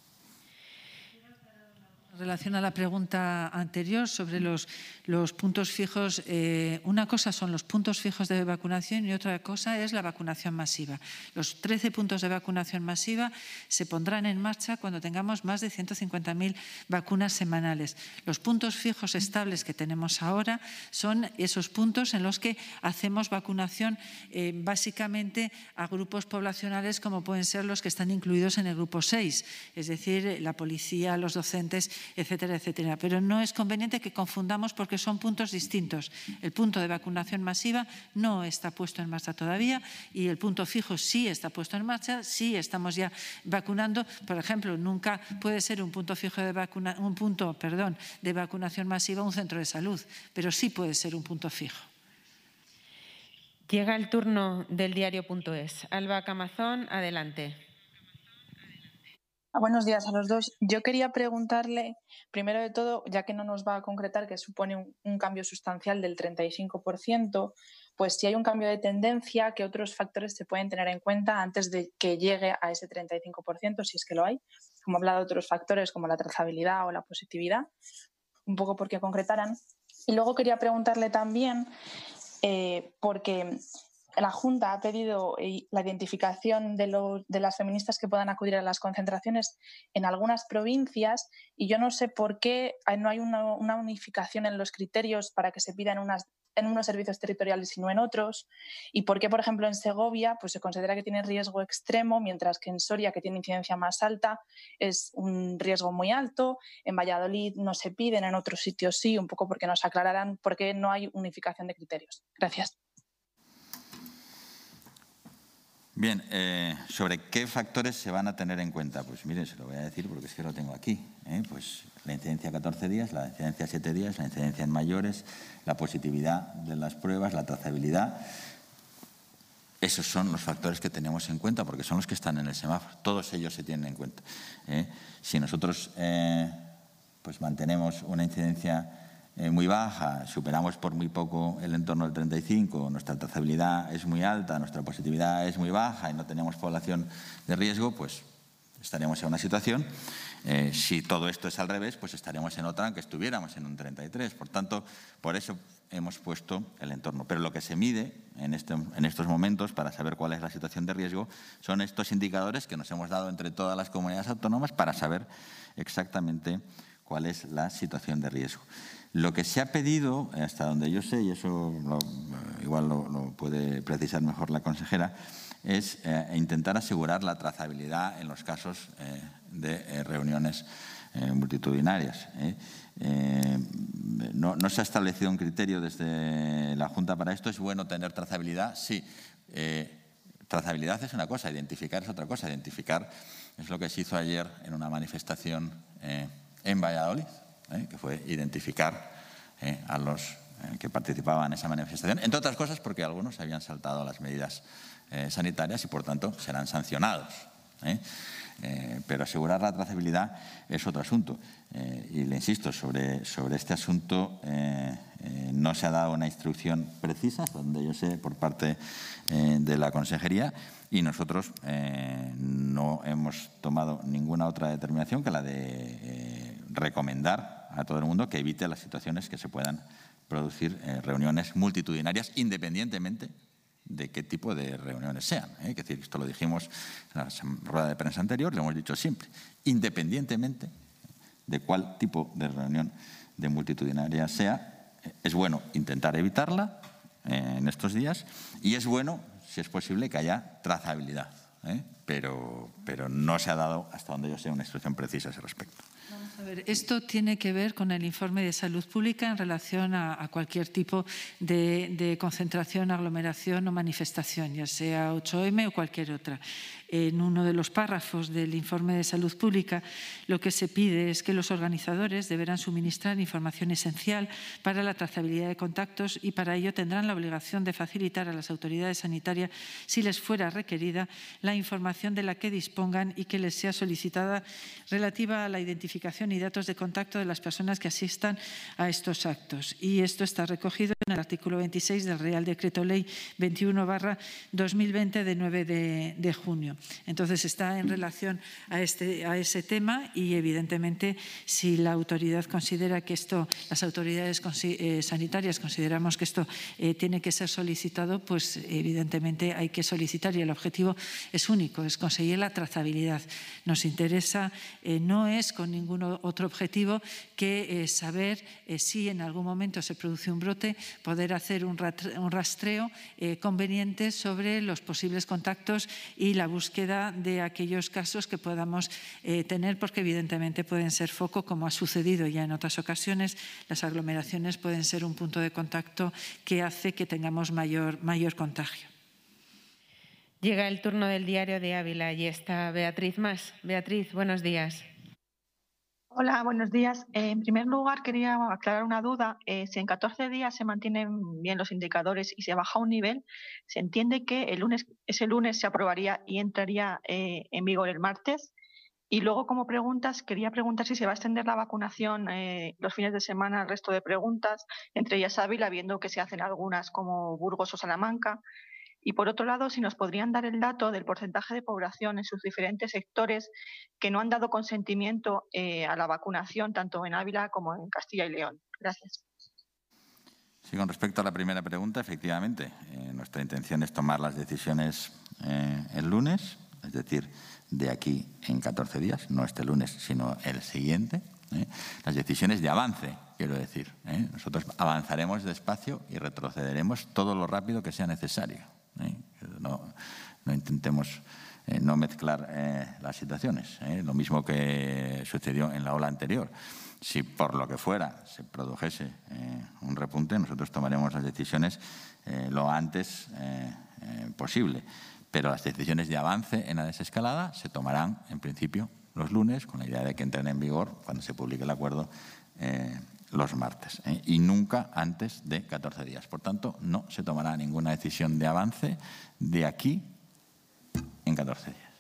En relación a la pregunta anterior sobre los, los puntos fijos, eh, una cosa son los puntos fijos de vacunación y otra cosa es la vacunación masiva. Los trece puntos de vacunación masiva se pondrán en marcha cuando tengamos más de ciento cincuenta mil vacunas semanales. Los puntos fijos estables que tenemos ahora son esos puntos en los que hacemos vacunación eh, básicamente a grupos poblacionales como pueden ser los que están incluidos en el grupo seis, es decir, la policía, los docentes, etcétera, etcétera. Pero no es conveniente que confundamos porque son puntos distintos. El punto de vacunación masiva no está puesto en marcha todavía y el punto fijo sí está puesto en marcha, sí estamos ya vacunando. Por ejemplo, nunca puede ser un punto fijo de vacuna, un punto, perdón, de vacunación masiva un centro de salud, pero sí puede ser un punto fijo. Llega el turno del diario.es. Alba Camazón, adelante. Buenos días a los dos. Yo quería preguntarle, primero de todo, ya que no nos va a concretar que supone un, un cambio sustancial del treinta y cinco por ciento, pues si hay un cambio de tendencia, ¿qué otros factores se pueden tener en cuenta antes de que llegue a ese treinta y cinco por ciento, si es que lo hay? Como ha hablado de otros factores como la trazabilidad o la positividad, un poco porque concretaran. Y luego quería preguntarle también, eh, porque la Junta ha pedido la identificación de, los, de las feministas que puedan acudir a las concentraciones en algunas provincias y yo no sé por qué no hay una, una unificación en los criterios para que se pidan unas, en unos servicios territoriales y no en otros y por qué, por ejemplo, en Segovia pues, se considera que tiene riesgo extremo, mientras que en Soria, que tiene incidencia más alta, es un riesgo muy alto, en Valladolid no se piden, en otros sitios sí, un poco porque nos aclararán por qué no hay unificación de criterios. Gracias. Bien, eh, ¿sobre qué factores se van a tener en cuenta? Pues mire, se lo voy a decir porque es que lo tengo aquí. ¿eh? Pues la incidencia a catorce días, la incidencia a siete días, la incidencia en mayores, la positividad de las pruebas, la trazabilidad. Esos son los factores que tenemos en cuenta porque son los que están en el semáforo. Todos ellos se tienen en cuenta. ¿eh? Si nosotros eh, pues mantenemos una incidencia Eh, muy baja, superamos por muy poco el entorno del treinta y cinco, nuestra trazabilidad es muy alta, nuestra positividad es muy baja y no tenemos población de riesgo, pues estaremos en una situación. Eh, si todo esto es al revés, pues estaremos en otra aunque estuviéramos en un treinta y tres. Por tanto, por eso hemos puesto el entorno. Pero lo que se mide en, este, en estos momentos para saber cuál es la situación de riesgo son estos indicadores que nos hemos dado entre todas las comunidades autónomas para saber exactamente cuál es la situación de riesgo. Lo que se ha pedido, hasta donde yo sé, y eso lo, igual lo, lo puede precisar mejor la consejera, es eh, intentar asegurar la trazabilidad en los casos eh, de eh, reuniones eh, multitudinarias. ¿eh? Eh, no, no se ha establecido un criterio desde la Junta para esto. ¿Es bueno tener trazabilidad? Sí. Eh, trazabilidad es una cosa, identificar es otra cosa. Identificar es lo que se hizo ayer en una manifestación eh, en Valladolid. ¿Eh? que fue identificar eh, a los eh, que participaban en esa manifestación, entre otras cosas porque algunos habían saltado las medidas eh, sanitarias y, por tanto, serán sancionados. ¿eh? Eh, pero asegurar la trazabilidad es otro asunto. Eh, y le insisto, sobre, sobre este asunto eh, eh, no se ha dado una instrucción precisa, donde yo sé, por parte eh, de la Consejería, y nosotros eh, no hemos tomado ninguna otra determinación que la de eh, recomendar a todo el mundo que evite las situaciones que se puedan producir eh, reuniones multitudinarias independientemente de qué tipo de reuniones sean. ¿eh? Es decir, esto lo dijimos en la rueda de prensa anterior, lo hemos dicho siempre, independientemente de cuál tipo de reunión de multitudinaria sea, es bueno intentar evitarla eh, en estos días y es bueno, si es posible, que haya trazabilidad, ¿eh? pero, pero no se ha dado, hasta donde yo sé, una instrucción precisa a ese respecto. A ver, esto tiene que ver con el informe de salud pública en relación a, a cualquier tipo de, de concentración, aglomeración o manifestación, ya sea ocho eme o cualquier otra. En uno de los párrafos del informe de salud pública, lo que se pide es que los organizadores deberán suministrar información esencial para la trazabilidad de contactos y para ello tendrán la obligación de facilitar a las autoridades sanitarias, si les fuera requerida, la información de la que dispongan y que les sea solicitada relativa a la identificación y datos de contacto de las personas que asistan a estos actos. Y esto está recogido en el artículo veintiséis del Real Decreto Ley veintiuno barra dos mil veinte de nueve de junio. Entonces, está en relación a, este, a ese tema y, evidentemente, si la autoridad considera que esto, las autoridades eh, sanitarias consideramos que esto eh, tiene que ser solicitado, pues, evidentemente, hay que solicitar y el objetivo es único, es conseguir la trazabilidad. Nos interesa, eh, no es con ningún otro objetivo que eh, saber eh, si en algún momento se produce un brote, poder hacer un rastreo eh, conveniente sobre los posibles contactos y la búsqueda de aquellos casos que podamos eh, tener, porque evidentemente pueden ser foco, como ha sucedido ya en otras ocasiones. Las aglomeraciones pueden ser un punto de contacto que hace que tengamos mayor, mayor contagio. Llega el turno del Diario de Ávila y está Beatriz Mas. Beatriz, buenos días. Hola, buenos días. Eh, en primer lugar, quería aclarar una duda. Eh, si en catorce días se mantienen bien los indicadores y se baja un nivel, se entiende que el lunes, ese lunes se aprobaría y entraría eh, en vigor el martes. Y luego, como preguntas, quería preguntar si se va a extender la vacunación eh, los fines de semana al resto de preguntas, entre ellas Ávila, viendo que se hacen algunas como Burgos o Salamanca. Y, por otro lado, si nos podrían dar el dato del porcentaje de población en sus diferentes sectores que no han dado consentimiento eh, a la vacunación, tanto en Ávila como en Castilla y León. Gracias. Sí, con respecto a la primera pregunta, efectivamente, eh, nuestra intención es tomar las decisiones eh, el lunes, es decir, de aquí en catorce días, no este lunes, sino el siguiente. ¿eh? Las decisiones de avance, quiero decir. ¿eh? Nosotros avanzaremos despacio y retrocederemos todo lo rápido que sea necesario. ¿eh? No, no intentemos eh, no mezclar eh, las situaciones. ¿eh? Lo mismo que sucedió en la ola anterior. Si por lo que fuera se produjese eh, un repunte, nosotros tomaremos las decisiones eh, lo antes eh, eh, posible. Pero las decisiones de avance en la desescalada se tomarán, en principio, los lunes, con la idea de que entren en vigor, cuando se publique el acuerdo, eh, los martes, ¿eh? y nunca antes de catorce días. Por tanto, no se tomará ninguna decisión de avance de aquí en catorce días.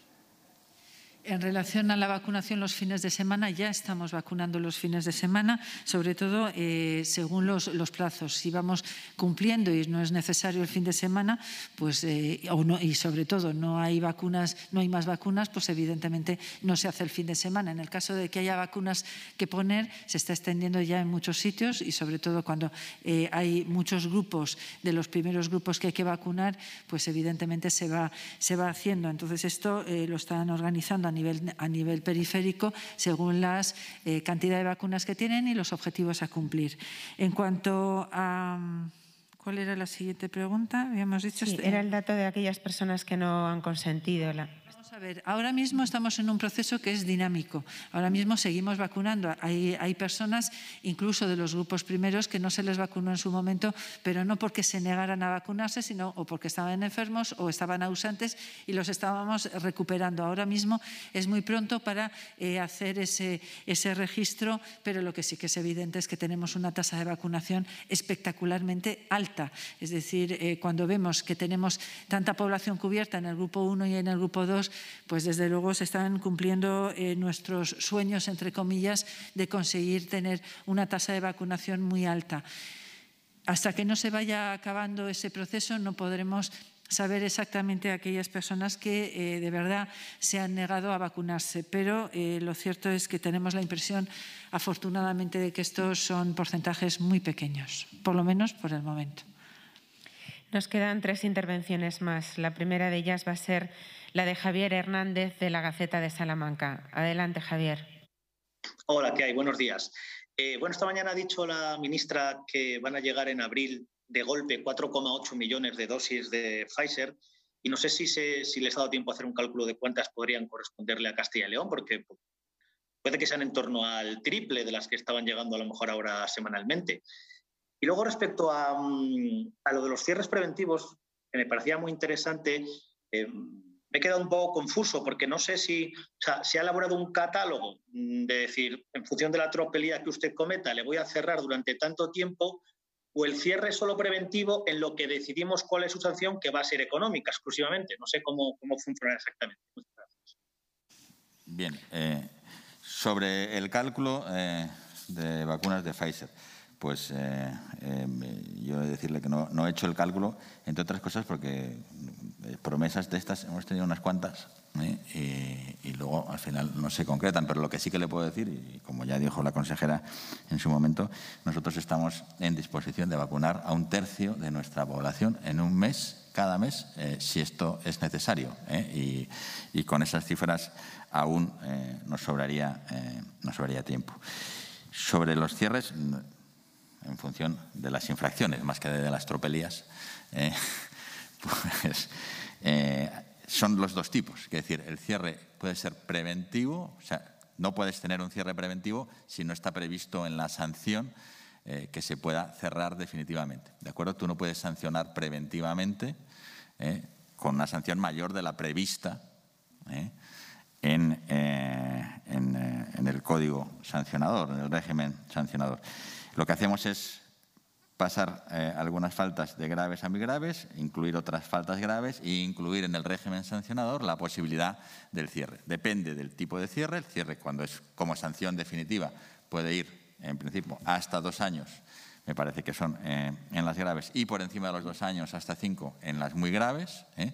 En relación a la vacunación los fines de semana, ya estamos vacunando los fines de semana, sobre todo eh, según los, los plazos. Si vamos cumpliendo y no es necesario el fin de semana, pues eh, o no, y sobre todo no hay vacunas, no hay más vacunas, pues evidentemente no se hace el fin de semana. En el caso de que haya vacunas que poner, se está extendiendo ya en muchos sitios y sobre todo cuando eh, hay muchos grupos, de los primeros grupos que hay que vacunar, pues evidentemente se va, se va haciendo. Entonces esto eh, lo están organizando a nivel, a nivel periférico según la eh, cantidad de vacunas que tienen y los objetivos a cumplir. En cuanto a... ¿Cuál era la siguiente pregunta? Habíamos dicho sí, era el dato de aquellas personas que no han consentido la... A ver, ahora mismo estamos en un proceso que es dinámico. Ahora mismo seguimos vacunando. Hay, hay personas, incluso de los grupos primeros, que no se les vacunó en su momento, pero no porque se negaran a vacunarse, sino o porque estaban enfermos o estaban ausentes y los estábamos recuperando. Ahora mismo es muy pronto para eh, hacer ese, ese registro, pero lo que sí que es evidente es que tenemos una tasa de vacunación espectacularmente alta. Es decir, eh, cuando vemos que tenemos tanta población cubierta en el grupo uno y en el grupo dos, pues desde luego se están cumpliendo eh, nuestros sueños, entre comillas, de conseguir tener una tasa de vacunación muy alta. Hasta que no se vaya acabando ese proceso no podremos saber exactamente a aquellas personas que eh, de verdad se han negado a vacunarse, pero eh, lo cierto es que tenemos la impresión, afortunadamente, de que estos son porcentajes muy pequeños, por lo menos por el momento. Nos quedan tres intervenciones más. La primera de ellas va a ser la de Javier Hernández de la Gaceta de Salamanca. Adelante, Javier. Hola, ¿qué hay? Buenos días. Eh, bueno, esta mañana ha dicho la ministra que van a llegar en abril de golpe cuatro coma ocho millones de dosis de Pfizer y no sé si, se, si les ha dado tiempo a hacer un cálculo de cuántas podrían corresponderle a Castilla y León, porque puede que sean en torno al triple de las que estaban llegando a lo mejor ahora semanalmente. Y luego respecto a, a lo de los cierres preventivos, que me parecía muy interesante, eh, me he quedado un poco confuso porque no sé si o sea, se ha elaborado un catálogo de decir, en función de la tropelía que usted cometa, le voy a cerrar durante tanto tiempo, o el cierre solo preventivo en lo que decidimos cuál es su sanción, que va a ser económica exclusivamente. No sé cómo, cómo funciona exactamente. Muchas gracias. Bien, eh, sobre el cálculo eh, de vacunas de Pfizer. Pues eh, eh, yo he de decirle que no, no he hecho el cálculo, entre otras cosas porque promesas de estas hemos tenido unas cuantas ¿eh? y, y luego al final no se concretan, pero lo que sí que le puedo decir, y como ya dijo la consejera en su momento, nosotros estamos en disposición de vacunar a un tercio de nuestra población en un mes, cada mes, eh, si esto es necesario. ¿eh? Y, y con esas cifras aún eh, nos, sobraría, eh, nos sobraría tiempo. Sobre los cierres, en función de las infracciones, más que de las tropelías, eh, pues eh, son los dos tipos. Es decir, el cierre puede ser preventivo, o sea, no puedes tener un cierre preventivo si no está previsto en la sanción eh, que se pueda cerrar definitivamente. ¿De acuerdo? Tú no puedes sancionar preventivamente eh, con una sanción mayor de la prevista eh, en, eh, en, eh, en el código sancionador, en el régimen sancionador. Lo que hacemos es pasar eh, algunas faltas de graves a muy graves, incluir otras faltas graves e incluir en el régimen sancionador la posibilidad del cierre. Depende del tipo de cierre. El cierre, cuando es como sanción definitiva, puede ir, en principio, hasta dos años, me parece que son eh, en las graves, y por encima de los dos años hasta cinco en las muy graves. ¿eh?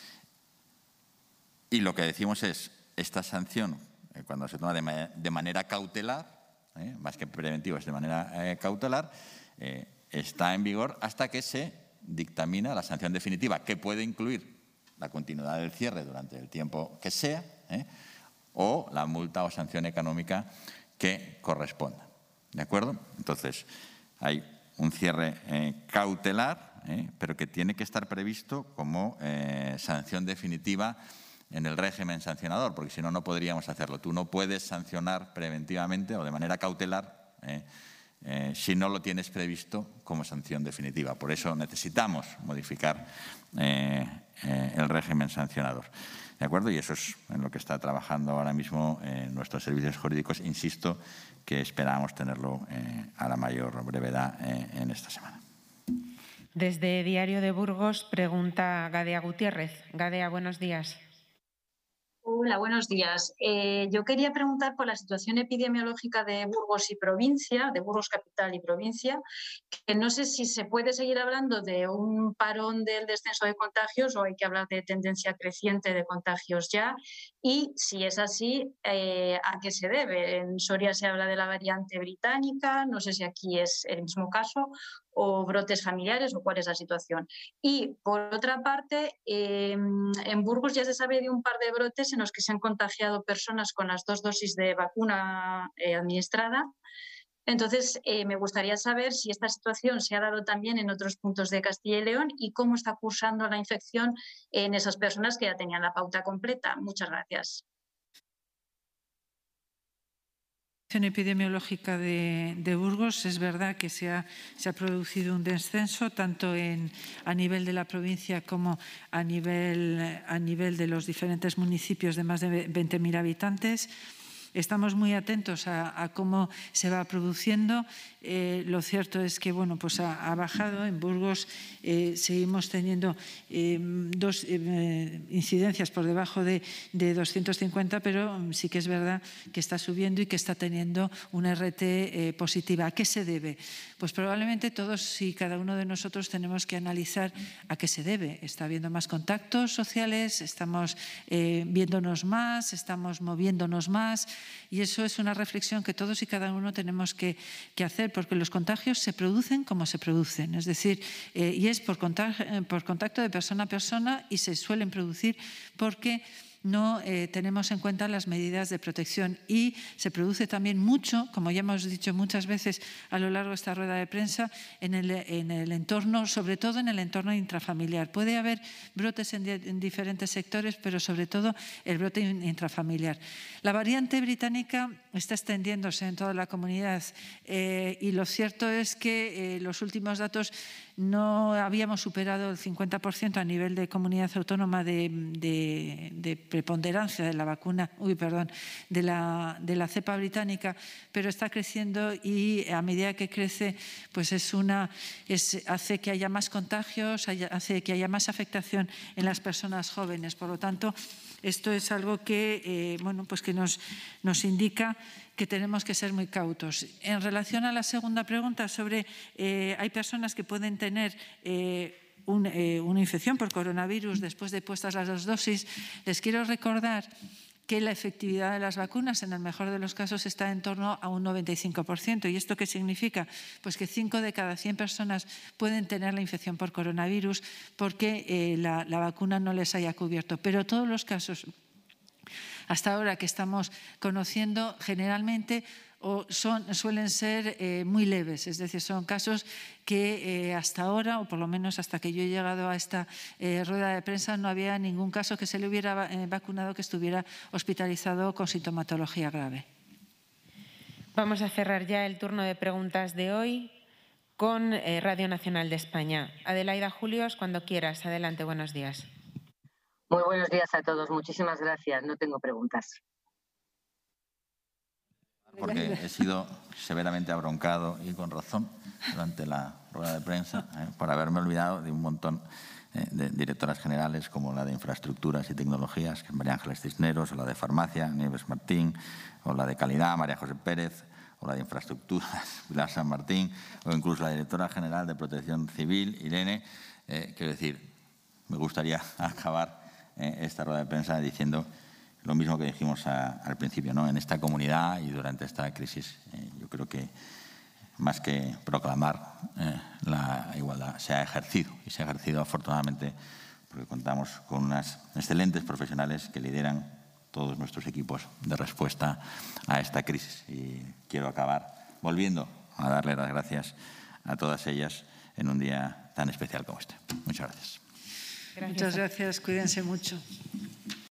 Y lo que decimos es, esta sanción, eh, cuando se toma de, ma de manera cautelar, Eh, más que preventiva, es de manera eh, cautelar, eh, está en vigor hasta que se dictamina la sanción definitiva, que puede incluir la continuidad del cierre durante el tiempo que sea, eh, o la multa o sanción económica que corresponda. ¿De acuerdo? Entonces, hay un cierre eh, cautelar, eh, pero que tiene que estar previsto como eh, sanción definitiva en el régimen sancionador, porque si no, no podríamos hacerlo. Tú no puedes sancionar preventivamente o de manera cautelar eh, eh, si no lo tienes previsto como sanción definitiva. Por eso necesitamos modificar eh, eh, el régimen sancionador. ¿De acuerdo? Y eso es en lo que está trabajando ahora mismo eh, nuestros servicios jurídicos. Insisto que esperamos tenerlo eh, a la mayor brevedad eh, en esta semana. Desde Diario de Burgos pregunta Gadea Gutiérrez. Gadea, buenos días. Hola, buenos días. Eh, yo quería preguntar por la situación epidemiológica de Burgos y provincia, de Burgos capital y provincia, que no sé si se puede seguir hablando de un parón del descenso de contagios o hay que hablar de tendencia creciente de contagios ya, y si es así, eh, ¿a qué se debe? En Soria se habla de la variante británica, no sé si aquí es el mismo caso, o brotes familiares, o cuál es la situación. Y, por otra parte, eh, en Burgos ya se sabe de un par de brotes en los que se han contagiado personas con las dos dosis de vacuna eh, administrada. Entonces, eh, me gustaría saber si esta situación se ha dado también en otros puntos de Castilla y León y cómo está cursando la infección en esas personas que ya tenían la pauta completa. Muchas gracias. Epidemiológica de, de Burgos, es verdad que se ha, se ha producido un descenso tanto en, a nivel de la provincia como a nivel, a nivel de los diferentes municipios de más de veinte mil habitantes. Estamos muy atentos a, a cómo se va produciendo. Eh, lo cierto es que bueno, pues ha, ha bajado. En Burgos eh, seguimos teniendo eh, dos eh, incidencias por debajo de, de doscientos cincuenta, pero sí que es verdad que está subiendo y que está teniendo una R T eh, positiva. ¿A qué se debe? Pues probablemente todos y cada uno de nosotros tenemos que analizar a qué se debe. Está habiendo más contactos sociales, estamos eh, viéndonos más, estamos moviéndonos más. Y eso es una reflexión que todos y cada uno tenemos que, que hacer, porque los contagios se producen como se producen, es decir, eh, y es por contacto, por contacto de persona a persona y se suelen producir porque no eh, tenemos en cuenta las medidas de protección y se produce también mucho, como ya hemos dicho muchas veces a lo largo de esta rueda de prensa, en el, en el entorno, sobre todo en el entorno intrafamiliar. Puede haber brotes en, en diferentes sectores, pero sobre todo el brote intrafamiliar. La variante británica está extendiéndose en toda la comunidad eh, y lo cierto es que eh, los últimos datos no habíamos superado el cincuenta por ciento a nivel de comunidad autónoma de, de, de preponderancia de la vacuna, uy, perdón, de la, de la cepa británica, pero está creciendo y a medida que crece, pues es una, es, hace que haya más contagios, haya, hace que haya más afectación en las personas jóvenes. Por lo tanto, esto es algo que, eh, bueno, pues que nos, nos indica que tenemos que ser muy cautos. En relación a la segunda pregunta sobre eh, hay personas que pueden tener eh, un, eh, una infección por coronavirus después de puestas las dos dosis, les quiero recordar que la efectividad de las vacunas en el mejor de los casos está en torno a un noventa y cinco por ciento. ¿Y esto qué significa? Pues que cinco de cada cien personas pueden tener la infección por coronavirus porque eh, la, la vacuna no les haya cubierto. Pero todos los casos hasta ahora que estamos conociendo generalmente o son, suelen ser eh, muy leves, es decir, son casos que eh, hasta ahora, o por lo menos hasta que yo he llegado a esta eh, rueda de prensa, no había ningún caso que se le hubiera eh, vacunado que estuviera hospitalizado con sintomatología grave. Vamos a cerrar ya el turno de preguntas de hoy con eh, Radio Nacional de España. Adelaida Julios, cuando quieras. Adelante, buenos días. Muy buenos días a todos. Muchísimas gracias. No tengo preguntas. Porque he sido severamente abroncado y con razón durante la rueda de prensa eh, por haberme olvidado de un montón eh, de directoras generales como la de Infraestructuras y Tecnologías, que es María Ángeles Cisneros, o la de Farmacia, Nieves Martín, o la de Calidad, María José Pérez, o la de Infraestructuras, Pilar San Martín, o incluso la directora general de Protección Civil, Irene. Eh, quiero decir, me gustaría acabar esta rueda de prensa diciendo lo mismo que dijimos a, al principio, ¿no? En esta comunidad y durante esta crisis, eh, yo creo que más que proclamar eh, la igualdad, se ha ejercido y se ha ejercido afortunadamente porque contamos con unas excelentes profesionales que lideran todos nuestros equipos de respuesta a esta crisis. Y quiero acabar volviendo a darle las gracias a todas ellas en un día tan especial como este. Muchas gracias. Gracias. Muchas gracias, cuídense mucho.